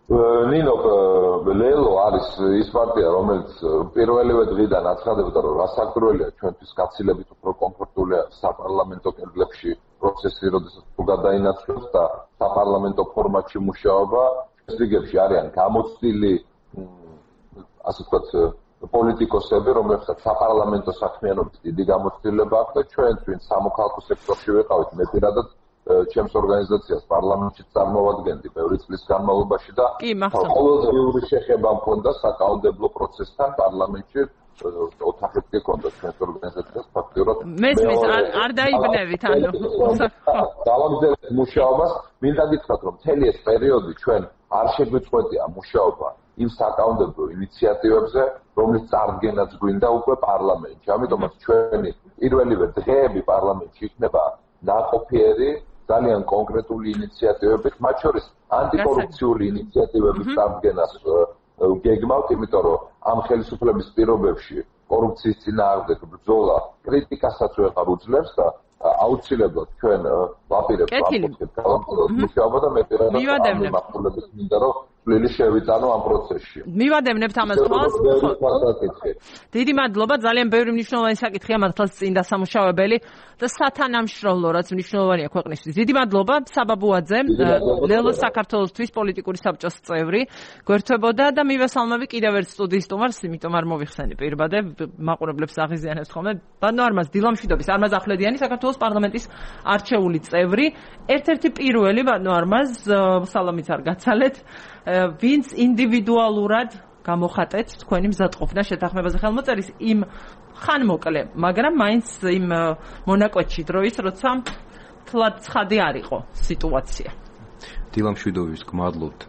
ნინო ლელო არის ის პარტია, რომელიც პირველივე დღიდან აცხადებდა, რომ რასაკვირველია ჩვენთვის გაცილებით უფრო კომფორტულია საპარლამენტო კედლებში პროცესი, როდესაც თუ გადაინაცვლებს და საპარლამენტო ფორმატში მუშაობა, რიგებში არიან გამოცდილი, ასე ვთქვათ, პოლიტიკოსები, რომლებსაც საპარლამენტო საქმიანობის დიდი გამოცდილება აქვს და ჩვენ ვინც სამოქალაქო სექტორში ვიყავით, მე პირადად ჩემს ორგანიზაციას პარლამენტში წარმოვადგენდი ბევრი წლის განმავლობაში და ყოველდღიური შეხება მქონდა საკანონმდებლო პროცესთან პარლამენტში ოთახებში ჰქონდა ჩვენს ორგანიზაციას ფაქტიურად მესმის არ დაიბნევით ანუ დავაგზავნეთ მუშაობას მინდა გითხრათ რომ მთელი ეს პერიოდი ჩვენ არ შეგვიწყვეტია მუშაობა იმ საკანონმდებლო ინიციატივებზე რომლის წარდგენაც გვინდა უკვე პარლამენტში ამიტომაც ჩვენი პირველივე დღეები პარლამენტში იქნება ნაყოფიერი ძალიან კონკრეტული ინიციატივებით, მათ შორის ანტიკორუფციული ინიციატივების წარდგენას გეგმავთ, იმიტომ რომ ამ ხელისუფლების პირობებში კორუფციის წინააღმდეგ ბრძოლა კრიტიკასაც ვეღარ უძლებს და აუცილებლად ჩვენ ვაპირებთ ამ მუშაობა და მე პირადად ამ მახვილების მინდა რომ წვლილი შევიტანო ამ პროცესში. მივადევნებთ ამას თვალს. დიდი მადლობა, ძალიან ბევრი მნიშვნელოვანი საკითხია მართლაც წინ დასამუშავებელი და სათანამშრომლო რაც მნიშვნელოვანია ქვეყნისთვის. დიდი მადლობა საბაბუაძე, ლელო საქართველოსთვის პოლიტიკური საბჭოს წევრი, გვერდთვებოდა და მივესალმები კიდევ ერთ სტუდიის სტუმარს, იმიტომ არ მოვიხსენი პირბადე, მაყურებლებს აღიზიანებს ხოლმე. ბანო არმაზ დილამშვიდობის, არმაზ ახვლედიანი საქართველოს პარლამენტის არჩეული წევრი, ერთ-ერთი პირველი ბანო არმაზ, სალამიც არ გაცალეთ. ვინც ინდივიდუალურად გამოხატეთ თქვენი მზადყოფნა შეთანხმებაზე ხელმოწერის იმ ხანმოკლე, მაგრამ მაინც იმ მონაკვეთში დროის, როცა თლად ცხადი არ იყო სიტუაცია. დილამშვიდობის გმადლობთ.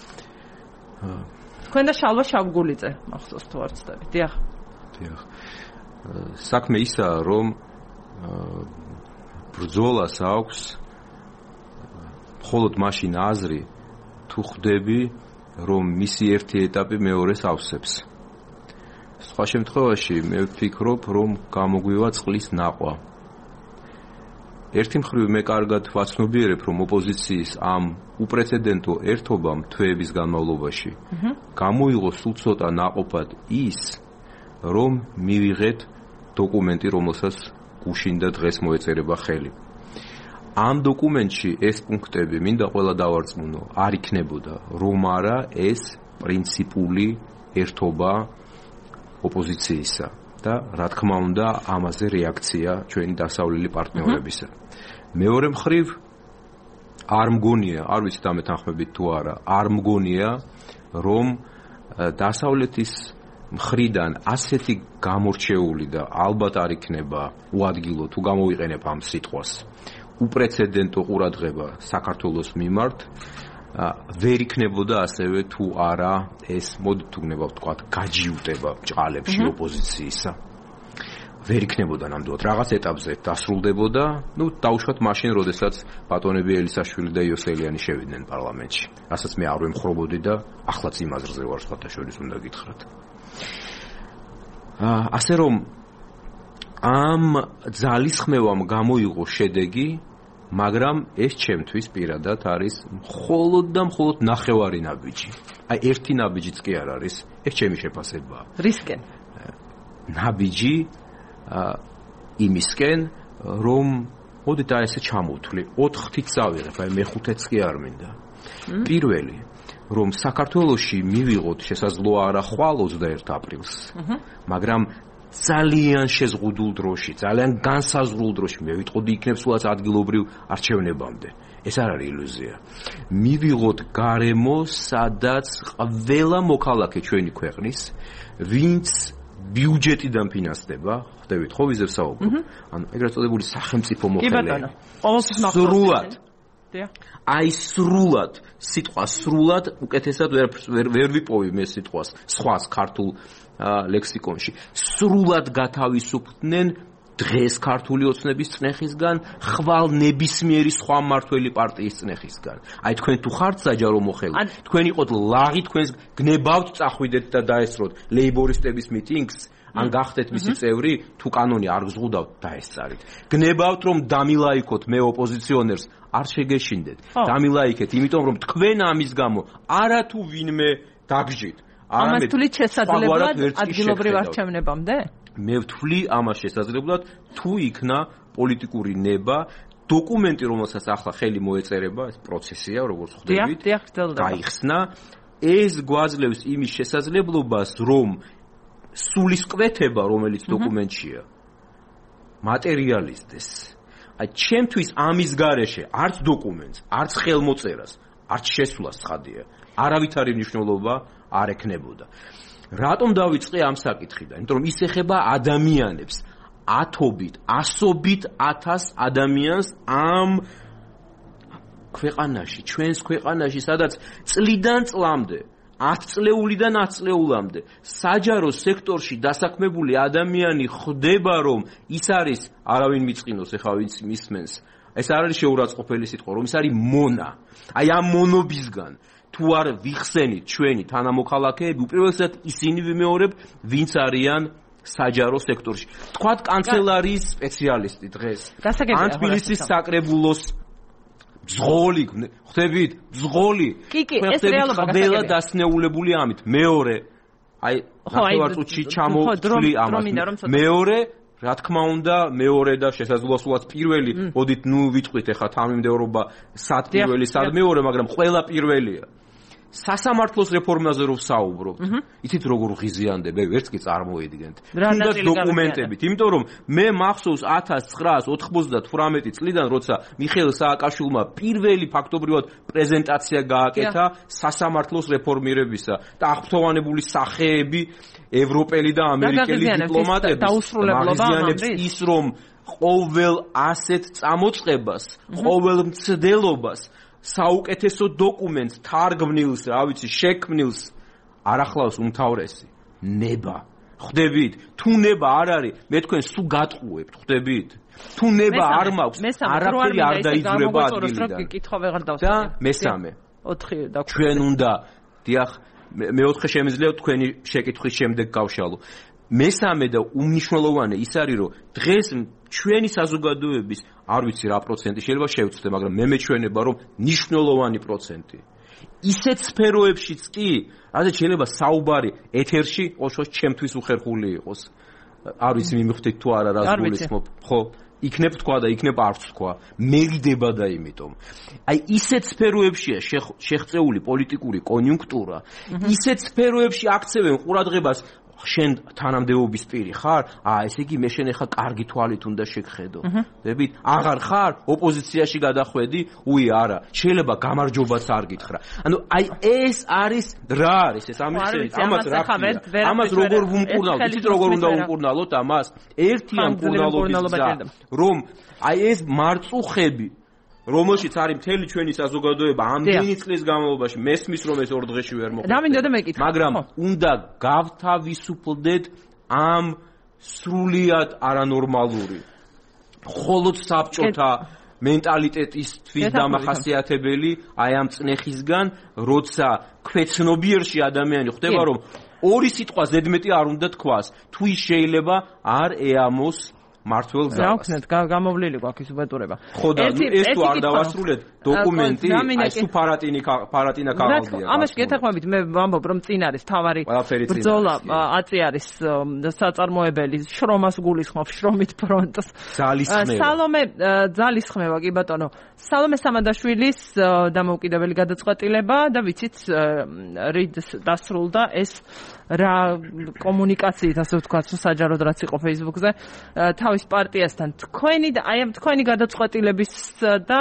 თქვენ და შალვა შავგულიძე მახსოვს თუ არ ვცდები. დიახ. დიახ. საქმე ისაა, რომ ბრძოლას აქვს მხოლოდ მაშინ აზრი თუ ხვდები, რომ მისი ერთი ეტაპი მეორეს ავსებს. სხვა შემთხვევაში მე ვფიქრობ, რომ გამოგვივა წყლის ნაყვა. ერთი მხრივ მე კარგად ვაცნობიერებ, რომ ოპოზიციის ამ უპრეცედენტო ერთობამ თვეების განმავლობაში გამოიღო სულ ცოტა ნაყოფად ის, რომ მივიღეთ დოკუმენტი, რომელსაც გუშინ და დღეს მოეწერება ხელი. ამ დოკუმენტში ეს პუნქტები მინდა ყველა დავარწმუნო, არ იქნებოდა, რომ არა ეს პრინციპული ერთობა ოპოზიციისა და რა თქმა უნდა ამაზე რეაქცია ჩვენი დასავლელი პარტნიორებისა. მეორე მხრივ არ მგონია, არ ვიცი დამეთანხმებით თუ არა, არ მგონია, რომ დასავლეთის მხრიდან ასეთი გამორჩეული და ალბათ არ იქნება უადგილო თუ გამოვიყენებ ამ სიტყვას. უპრეცედენტო ყურადღება საქართველოს მიმართ ვერ იქნებოდა ასევე თუ არა ეს მოდი თუ გნება ვთქვათ გაჯიუტება ბჭყალებში ოპოზიციისა ვერ იქნებოდა ნამდვილად რაღაც ეტაპზე დასრულდებოდა ნუ დაუშვათ მაშინ როდესაც ბატონები ელისაშვილი და იოსელიანი შევიდნენ პარლამენტში რასაც მე არ ვემხრობოდი და ახლაც იმ აზრზე ვარ სხვათა შორის უნდა გითხრათ ასე რომ ამ ძალისხმევამ გამოიღო შედეგი მაგრამ ეს ჩემთვის პირადად არის მხოლოდ და მხოლოდ ნახევარი ნაბიჯი. აი ერთი ნაბიჯიც კი არ არის, ეს ჩემი შეფასებაა. რისკენ? ნაბიჯი იმისკენ, რომ მოდით აი ესე ჩამოვთვლი, ოთხით წავიღებ, აი მეხუთეც კი არ მინდა. პირველი, რომ საქართველოში მივიღოთ შესაძლოა არა ხვალ ოცდაერთ აპრილს, მაგრამ ძალიან შეზღუდულ დროში, ძალიან განსაზღვრულ დროში, მე ვიტყოდი იქნებ სულაც ადგილობრივ არჩევნებამდე. ეს არ არის ილუზია. მივიღოთ გარემო, სადაც ყველა მოქალაქე ჩვენი ქვეყნის, ვინც ბიუჯეტიდან ფინანსდება, ხვდებით ხო ვიზერ საუბრობ? ანუ ეგრეთ წოდებული სახელმწიფო მოხელე. სრულად. აი სრულად, სიტყვა სრულად, უკეთესად ვერ ვერ ვიპოვი მე სიტყვას სხვას ქართულ ლექსიკონში. სრულად გათავისუფლდნენ დღეს ქართული ოცნების წნეხისგან, ხვალ ნებისმიერი სხვა მმართველი პარტიის წნეხისგან. აი თქვენ თუ ხართ საჯარო მოხელე, თქვენ იყოთ ლაღი, თქვენს გნებავთ წახვიდეთ და დაესწროთ ლეიბორისტების მიტინგს, ან გახდეთ მისი წევრი, თუ კანონი არ გზღუდავთ, დაესწარით. გნებავთ რომ დამილაიქოთ მე ოპოზიციონერს, არ შეგეშინდეთ. დამილაიქეთ, იმიტომ რომ თქვენ ამის გამო არათუ ვინმე დაგჟით. ამას თვლით შესაძლებლად ადგილობრივ არჩევნებამდე? მე ვთვლი ამას შესაძლებლად, თუ იქნა პოლიტიკური ნება, დოკუმენტი, რომელსაც ახლა ხელი მოეწერება, ეს პროცესია, როგორც ხვდებით, გაიხსნა, ეს გვაძლევს იმის შესაძლებლობას, რომ სულისკვეთება, რომელიც დოკუმენტშია, მატერიალიზდეს. აი, ჩემთვის ამის გარეშე არც დოკუმენტს, არც ხელმოწერას, არც შესვლას ცხადია, არავითარი მნიშვნელობა არ ექნებოდა. რატომ დავიწყე ამ საკითხიდან? იმიტომ რომ ის ეხება ადამიანებს, ათობით, ასობით ათას ადამიანს ამ ქვეყანაში, ჩვენს ქვეყანაში, სადაც წლიდან წლამდე, ათწლეულიდან ათწლეულამდე საჯარო სექტორში დასაქმებული ადამიანი ხვდება, რომ ის არის არავინ მიწყინოს, ეხლა ვინც მისმენს. ეს არ არის შეურაცხყოფელი სიტყვა, რომ ის არის მონა. აი ამ მონობისგან თუ არ ვიხსენით ჩვენი თანამოქალაქეები, უპირველესად ისინი ვიმეორებ, ვინც არიან საჯარო სექტორში. თქვათ კანცელარიის სპეციალისტი დღეს. ან თბილისის საკრებულოს ბძღოლი, ხვდებით? ბძღოლი. კი, კი, ეს რეალობა ყველა დასნეულებული ამით. მეორე, აი, ნახევარწუთში ჩამოვთვლი ამას. მეორე, რა თქმა უნდა, მეორე და შესაძლოა პირველი, მოდით ნუ ვიტყვით ახლა თანმიმდევრობა სად პირველი, სად მეორე, მაგრამ ყველა პირველია. სასამართლოს რეფორმაზე რო ვსაუბრობთ, იცით როგორ ღიზიანდება, ვერც კი წარმოედგენთ. თუნდაც დოკუმენტებით, იმიტომ რომ მე მახსოვს ათას ცხრაას ოცდათვრამეტი წლიდან, როცა მიხეილ სააკაშვილმა პირველი ფაქტობრივად პრეზენტაცია გააკეთა სასამართლოს რეფორმირებისა და აღფრთოვანებული სახეები ევროპელი და ამერიკელი დიპლომატები აღიზიანებს ის, რომ ყოველ ასეთ წამოწყებას, ყოველ მცდელობას საუკეთესო დოკუმენტს, თარგმნილს, რა ვიცი, შექმნილს არ ახლავს უმთავრესი ნება. ხვდებით? თუ ნება არ არის, მე თქვენ სულ გატყუებთ, ხვდებით? თუ ნება არ მაქვს, არაფერი არ დაიძვრება ადგილიდან. და მესამე. ოთხი და ჩვენ უნდა, დიახ, მეოთხე შემიძლია თქვენი შეკითხვის შემდეგ გავშალო. მესამე და უმნიშვნელოვანე ის არის, რომ დღეს ჩვენი საზოგადოების არ ვიცი რა პროცენტი შეიძლება შევწდე, მაგრამ მე მეჩვენება, რომ მნიშვნელოვანი პროცენტი. ისეთ სფეროებშიც კი, რადგან შეიძლება საუბარი ეთერში ოშოს ჩემთვის უხერხული იყოს. არ ვიცი მიმხვდით თუ არა რა გულისხმობ, ხო? იქნებ თქვა და იქნებ არც თქვა. მერიდება და იმიტომ. აი ისეთ სფეროებშია შეღწეული პოლიტიკური კონიუნქტურა, ისეთ სფეროებში აქცევენ ყურადღებას შენ თანამდებობის პირი ხარ? აა ესე იგი მე შენ ახლა კარგი თვალით უნდა შეგხედო. დებით? აღარ ხარ? ოპოზიციაში გადახვედი? უი არა. შეიძლება გამარჯვებაც არ გითხრა. ანუ აი ეს არის რა არის ეს ამიხსენით? ამას რა ხარ? ამას როგორ ვუმკურნალოთ? იცით როგორ უნდა ვუმკურნალოთ ამას? ერთიან მკურნალობის გზა, რომ აი ეს მარწუხები რომელშიც არის მთელი ჩვენი საზოგადოება ამდენი წლის განმავლობაში მესმის რომ ეს ორ დღეში ვერ მოხდება. მაგრამ უნდა გავთავისუფლდეთ ამ სრულიად არანორმალური მხოლოდ საბჭოთა მენტალიტეტისთვის დამახასიათებელი აი ამ წნეხისგან, როცა ქვეცნობიერში ადამიანი ხვდება რომ ორი სიტყვა ზედმეტი არ უნდა თქვას, თუ ის შეიძლება არ ეამოს მართლ ზავს. რა ვქნათ, გამოვლილი გვაქვს ის უბედურება. ხო და ეს თუ არ დავასრულეთ დოკუმენტი, აი სუ ფარატინი ფარატინა კაღაზია. ამაში გეთანხმებით, მე ვამბობ რომ წინ არის თავარი ბრძოლა, აწი არის საწარმოებელი, შრომას გულისხმობს, შრომით ფრონტს. ძალისხმევა. სალომე ძალისხმევა, კი ბატონო. სალომე სამადაშვილის დამოუკიდებელი გადაწყვეტილება და ვიცით რიდ დასრულდა ეს რა კომუნიკაციით, ასე ვთქვათ, საჯაროდ რაც იყო Facebook-ზე, თავის პარტიასთან. თქვენი და აი ამ თქვენი გადაწყვეტილების და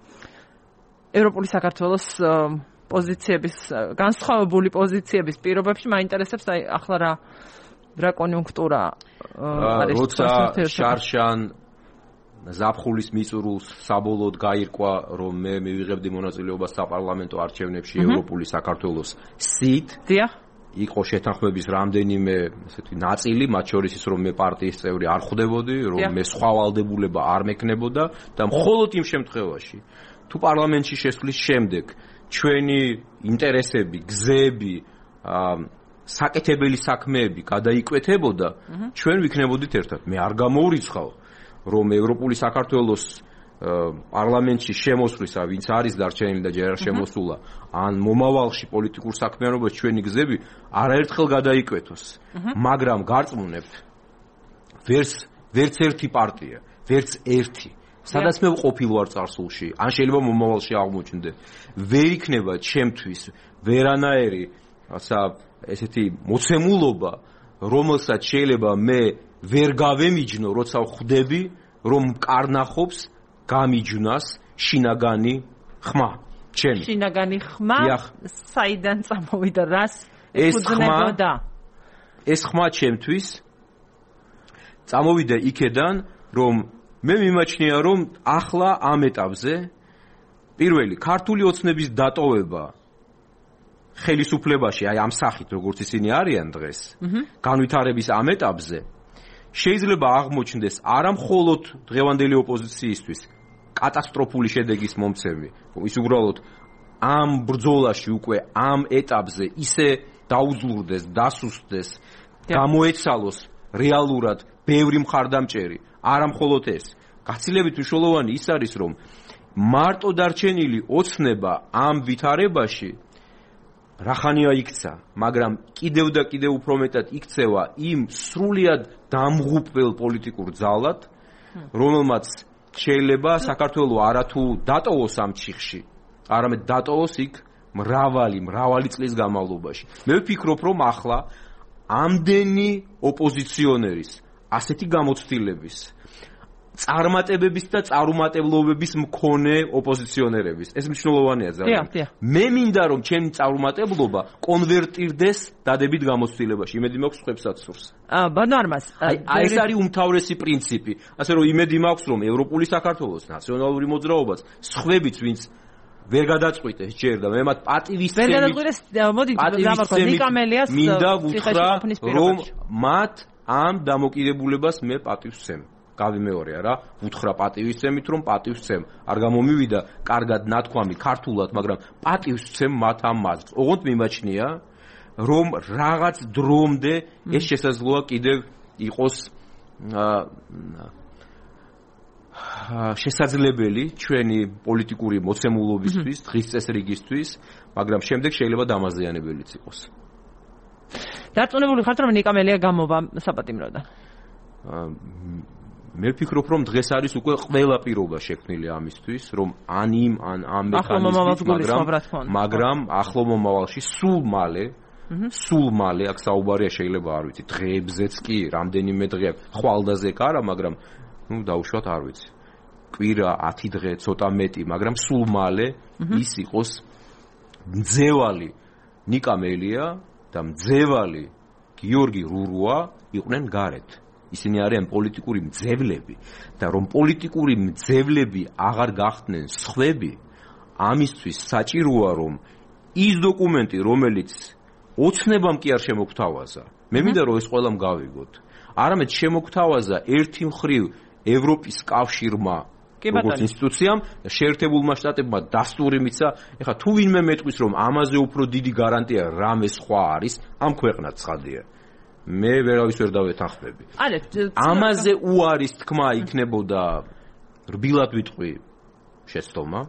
ევროპული საქართველოს პოზიციების, განსხვავებული პოზიციების პირობებში მაინტერესებს აი ახლა რა რა კონიუნქტურა არის. როცა შარშან ზაფხულის მიწურულს საბოლოოდ გაირკვა, რომ მე მივიღებდი მონაწილეობას საპარლამენტო არჩევნებში ევროპული საქართველოს სით. დიახ. იყო შეთანხმების რამდენიმე ესეთი ნაწილი, მათ შორის ის რომ მე პარტიის წევრი არ ხვდებოდი, რომ მე სხვა ვალდებულება არ მექნებოდა და მხოლოდ იმ შემთხვევაში, თუ პარლამენტში შესვლის შემდეგ ჩვენი ინტერესები, გზები საკეთებელი საქმეები გადაიკვეთებოდა, ჩვენ ვიქნებოდით ერთად. მე არ გამოურიცხავ, რომ ევროპული საქართველოს პარლამენტში შემოსვლისა, ვინც არის დარჩენილი და ჯერ არ შემოსულა, ან მომავალში პოლიტიკურ საქმიანობაში ჩვენი გზები არაერთხელ გადაიკვეთოს. მაგრამ გარწმუნებთ, ვერც ვერც ერთი პარტია, ვერც ერთი, სადაც მე ვყოფილ ვარ წარსულში, ან შეიძლება მომავალში აღმოჩნდე, ვერ იქნება ჩემთვის ვერანაირი, ასე ესეთი მოცემულობა, რომელსაც შეიძლება მე ვერ გავემიჯნო, როცა ვხვდები, რომ მკარნახობს გამიჯვნას შინაგანი ხმა. ჩემი შინაგანი ხმა საიდან წამოვიდა, რას ეფუძნებოდა? ეს ხმა ჩემთვის წამოვიდა იქედან, რომ მე მიმაჩნია, რომ ახლა ამ ეტაპზე პირველი ქართული ოცნების დატოვება ხელისუფლებაში, აი ამ სახით, როგორც ისინი არიან დღეს, განვითარების ამ ეტაპზე შეიძლება აღმოჩნდეს არა მხოლოდ დღევანდელი ოპოზიციისთვის კატასტროფული შედეგის მომცემი, ის უბრალოდ ამ ბრძოლაში უკვე ამ ეტაპზე ისე დაუძლურდეს, დასუსტდეს, გამოეცალოს რეალურად ბევრი მხარდამჭერი, არა მხოლოდ ეს. გაცილებით მნიშვნელოვანი ის არის, რომ მარტო დარჩენილი ოცნება ამ ვითარებაში რახანია იქცა, მაგრამ კიდევ და კიდევ უფრო მეტად იქცევა იმ სრულიად დამღუპველ პოლიტიკურ ძალად, რომელმაც შეიძლება საქართველოს არათუ დატოვოს ამ ჩიხში, არამედ დატოვოს იქ მრავალი, მრავალი წლის განმავლობაში. მე ვფიქრობ, რომ ახლა ამდენი ოპოზიციონერის ასეთი გამოცდილების, წარმატებების და წარუმატებლობების მქონე ოპოზიციონერების, ეს მნიშვნელოვანია ძალიან. მე მინდა, რომ ჩემი წარუმატებლობა კონვერტირდეს დადებით გამოცდილებაში. იმედი მაქვს სხვებსაც სურს. ბანო არმას, აი ეს არის უმთავრესი პრინციპი. ასე რომ იმედი მაქვს, რომ ევროპული საქართველოს ნაციონალური მოძრაობაც სხვებიც, ვინც ვერ გადაწყვიტეს ჯერ და მე მათ პატივისცემით ვერ გადაწყვიტეს, მოდი გამარჯვება ნიკამელიას მინდა ვუთხრა, რომ მათ ამ დამოკიდებულებას მე პატივს ვცემ. გავიმეორე რა, ვუთხრა პატივისცემით, რომ პატივს ვცემ. არ გამომივიდა კარგად ნათქვამი ქართულად, მაგრამ პატივს ვცემ მათ ამ მაზრს. ოღონდ მიმაჩნია, რომ რაღაც დრომდე ეს შესაძლოა კიდევ იყოს შესაძლებელი ჩვენი პოლიტიკური მოცემულობისთვის, დღის წესრიგისთვის, მაგრამ შემდეგ შეიძლება დამაზიანებელიც იყოს. დარწმუნებული ხართ, რომ ნიკამელია გამოვა საპატიმროდან? მე ვფიქრობ, რომ დღეს არის უკვე ყველა პირობა შექმნილი ამისთვის, რომ ან იმ, ან ამ მექანიზმით, მაგრამ მაგრამ ახლო მომავალში სულ მალე, სულ მალე აქ საუბარია შეიძლება არ ვიცი, დღეებზეც კი, რამდენიმე დღე ხვალდაზე კი არა, მაგრამ ნუ დაუშვათ არ ვიცი. კვირა, ათი დღე, ცოტა მეტი, მაგრამ სულ მალე ის იყოს მძევალი ნიკამელია და მძევალი გიორგი რურუა იყვნენ გარეთ. ისინი არიან პოლიტიკური მძევლები და რომ პოლიტიკური მძევლები აღარ გახდნენ სხვები, ამისთვის საჭიროა, რომ ის დოკუმენტი, რომელიც ოცნებამ კი არ შემოგთავაზა, მე მინდა რომ ეს ყველამ გავიგოთ, არამედ შემოგთავაზა ერთი მხრივ ევროპის კავშირმა, როგორც ინსტიტუციამ, შეერთებულმა შტატებმა დასტური მიცა, ეხლა თუ ვინმე მეტყვის, რომ ამაზე უფრო დიდი გარანტია რამე სხვა არის, ამ ქვეყნად ცხადია. მე ვერავის ვერ დავეთანხმები. ამაზე უარის თქმა იქნებოდა რბილად ვიტყვი შეცდომა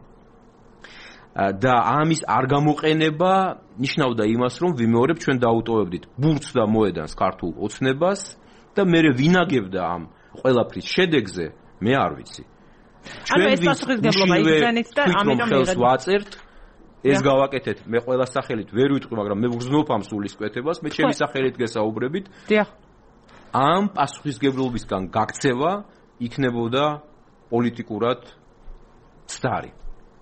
და ამის არ გამოყენება ნიშნავდა იმას, რომ ვიმეორებ ჩვენ დაუტოვებდით ბურთს და მოედანს ქართულ ოცნებას და მე ვინაგებდა ამ ყველაფრის შედეგზე, მე არ ვიცი. ანუ ეს პასუხისმგებლობა იქნენით და ამიტომ ხელს ვაწერთ. ეს გავაკეთეთ, მე ყველა სახელით ვერ ვიტყვი, მაგრამ მე ვგრძნობ ამ სულის კვეთებას, მე ჩემი სახელით გესაუბრებით. დიახ. ამ პასუხისმგებლობისგან გაქცევა იქნებოდა პოლიტიკურად ცდარი.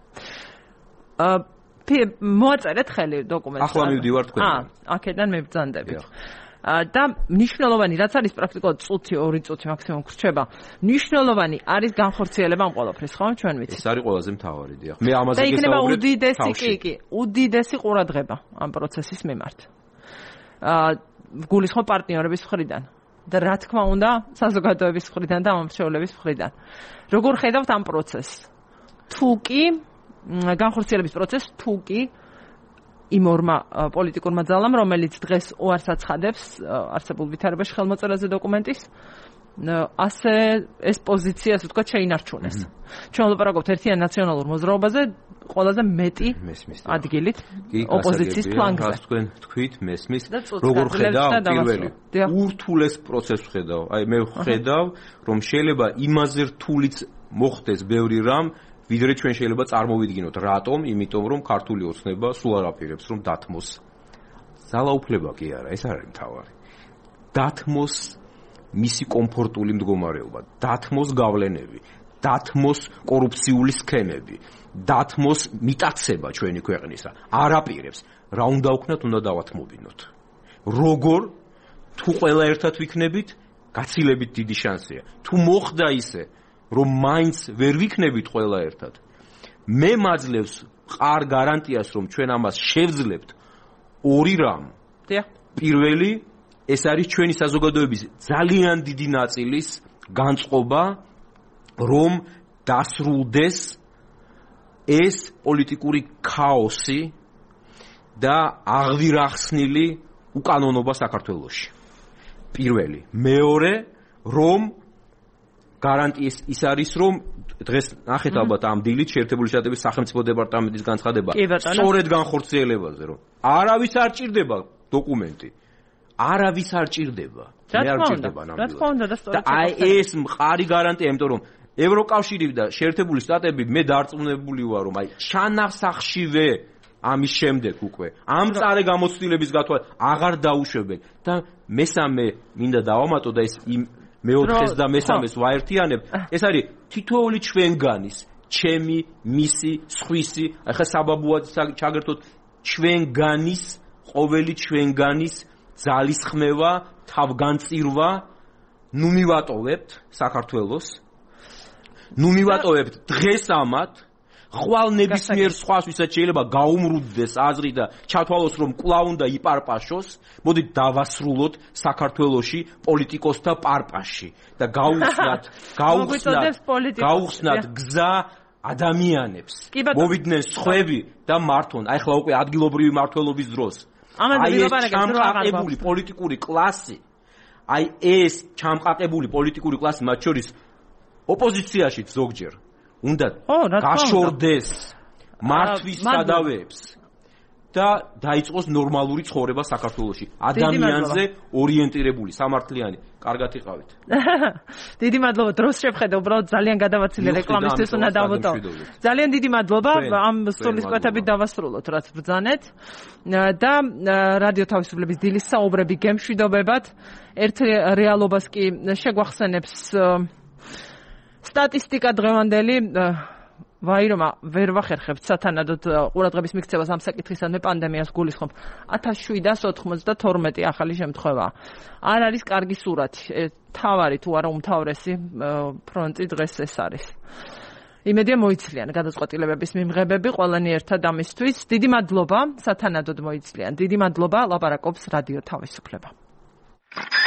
აა მოაწერეთ ხელი დოკუმენტს. ახლა მივდივარ თქვენთან. აა, აქედან მებრძანდებით. და მნიშვნელოვანი, რაც არის პრაქტიკულად წუთი, ორი წუთი მაქსიმუმ გრჩება. მნიშვნელოვანი არის განხორციელება ამ ყველაფრის, ხო, ჩვენ ვიცით. ეს არის ყველაზე მთავარი, დიახ. მე ამაზე გესაუბრებ. და იქნება უდიდესი კი, კი, უდიდესი ყურადღება ამ პროცესის მიმართ. აა გულისხმობ პარტნიორების მხრიდან და რა თქმა უნდა, საზოგადოების მხრიდან და მომრჩევლების მხრიდან. როგორ ხედავთ ამ პროცესს? თუ კი განხორციელების პროცესს, თუ კი იმ ორმა პოლიტიკურმა ძალამ, რომელიც დღეს უარს აცხადებს არსებულ ვითარებაში ხელმოწერაზე დოკუმენტის, ასე ეს პოზიცია, ასე ვთქვათ, შეინარჩუნეს. ჩვენ ვლაპარაკობთ ერთიან ნაციონალურ მოძრაობაზე, ყველაზე მეტი ადგილით ოპოზიციის ფლანგზე. კი, თქვენ თქვით, მესმის, როგორ ხედავ პირველი ურთულეს პროცესს ხედავ. აი მე ხედავ, რომ შეიძლება იმაზე რთულიც მოხდეს ბევრი რამ, ვიდრე ჩვენ შეიძლება წარმოვიდგინოთ, რატომ? იმიტომ რომ ქართული ოცნება სულ არაფერებს რომ დათმოს. ძალაუფლება კი არა, ეს არ არის მთავარი. დათმოს მისი კომფორტული მდგომარეობა, დათმოს გავლენები, დათმოს კორუფციული სქემები, დათმოს მიტაცება ჩვენი ქვეყნისა. არაპირებს, რა უნდა ვქნათ, უნდა დავათმობინოთ. როგორ? თუ ყველა ერთად ვიქნებით, გაცილებით დიდი შანსია. თუ მოხდა ისე, რომ მაინც ვერ ვიქნებით ყველა ერთად, მე მაძლევს ყარ გარანტიას, რომ ჩვენ ამას შევძლებთ ორი რამ. პირველი, ეს არის ჩვენი საზოგადოების ძალიან დიდი ნაწილის განწყობა, რომ დასრულდეს ეს პოლიტიკური ქაოსი და აღვირახსნილი უკანონობა საქართველოში. პირველი. მეორე, რომ გარანტიის ის არის, რომ დღეს ნახეთ ალბათ ამ დილით შეერთებული შტატების სახელმწიფო დეპარტამენტის განცხადება სწორედ განხორციელებაზე, რომ არავის არ ჭირდება დოკუმენტი. არავის არ ჭირდება. მე არ ჭირდება ნამდვილად. და აი ეს მყარი გარანტია, იმიტომ რომ ევროკავშირი და შეერთებული შტატები მე დარწმუნებული ვარ, რომ აი ჩანახსახშივე ამის შემდეგ უკვე ამ წარე გამოცდილების გათვალ აღარ დაუშვებენ და მესამე მინდა დავამატო და ეს იმ მეოთხეს და მესამეს ვაერთიანებ, ეს არის თითოეული ჩვენგანის, ჩემი, მისი, სხვისი, ახლა საბაბუად ჩაგერთოთ ჩვენგანის, ყოველი ჩვენგანის ძალისხმევა, თავგანწირვა, ნუ მივატოვებთ საქართველოს, ნუ მივატოვებთ დღეს ამათ, ხვალ ნებისმიერ სხვას, ვისაც შეიძლება გაუმრუდდეს აზრი და ჩათვალოს, რომ კვლავ უნდა იპარპაშოს, მოდით დავასრულოთ საქართველოში პოლიტიკოსთა პარპაში და გაუხსნათ, გაუხსნათ, გაუხსნათ გზა ადამიანებს. მოვიდნენ სხვები და მართონ. აი ხლა უკვე ადგილობრივი მმართველობის დროს. აი ეს ჩამყაყებული პოლიტიკური კლასი, აი ეს ჩამყაყებული პოლიტიკური კლასი, მათ შორის ოპოზიციაში ზოგჯერ უნდა გაშორდეს მართვის სადავეებს და დაიწყოს ნორმალური ცხოვრება საქართველოში. ადამიანზე ორიენტირებული, სამართლიანი. კარგად იყავით. დიდი მადლობა. დროს შევხედე, უბრალოდ ძალიან გადავაცილე რეკლამისთვის უნდა დავმოტო. ძალიან დიდი მადლობა. ამ სულისკვეთებით დავასრულოთ, რაც ბრძანეთ. და რადიო თავისუფლების დილის საუბრები გემშვიდობებად. ერთ რეალობას კი შეგვახსენებს სტატისტიკა დღევანდელი. ვაირომა ვერ ვახერხებთ სათანადოდ ყურადღების მიქცევას ამ საკითხისადმე პანდემიას გულისხმობ. ათას შვიდას ოცდათორმეტი ახალი შემთხვევა. არ არის კარგი სურათი. თავარი თუ არა უმთავრესი ფრონტი დღეს ეს არის. იმედია მოიცლიან გადაწყვეტილებების მიმღებები ყველანი ერთად ამისთვის. დიდი მადლობა, სათანადოდ მოიცლიან. დიდი მადლობა, ლაპარაკობს რადიო თავისუფლება.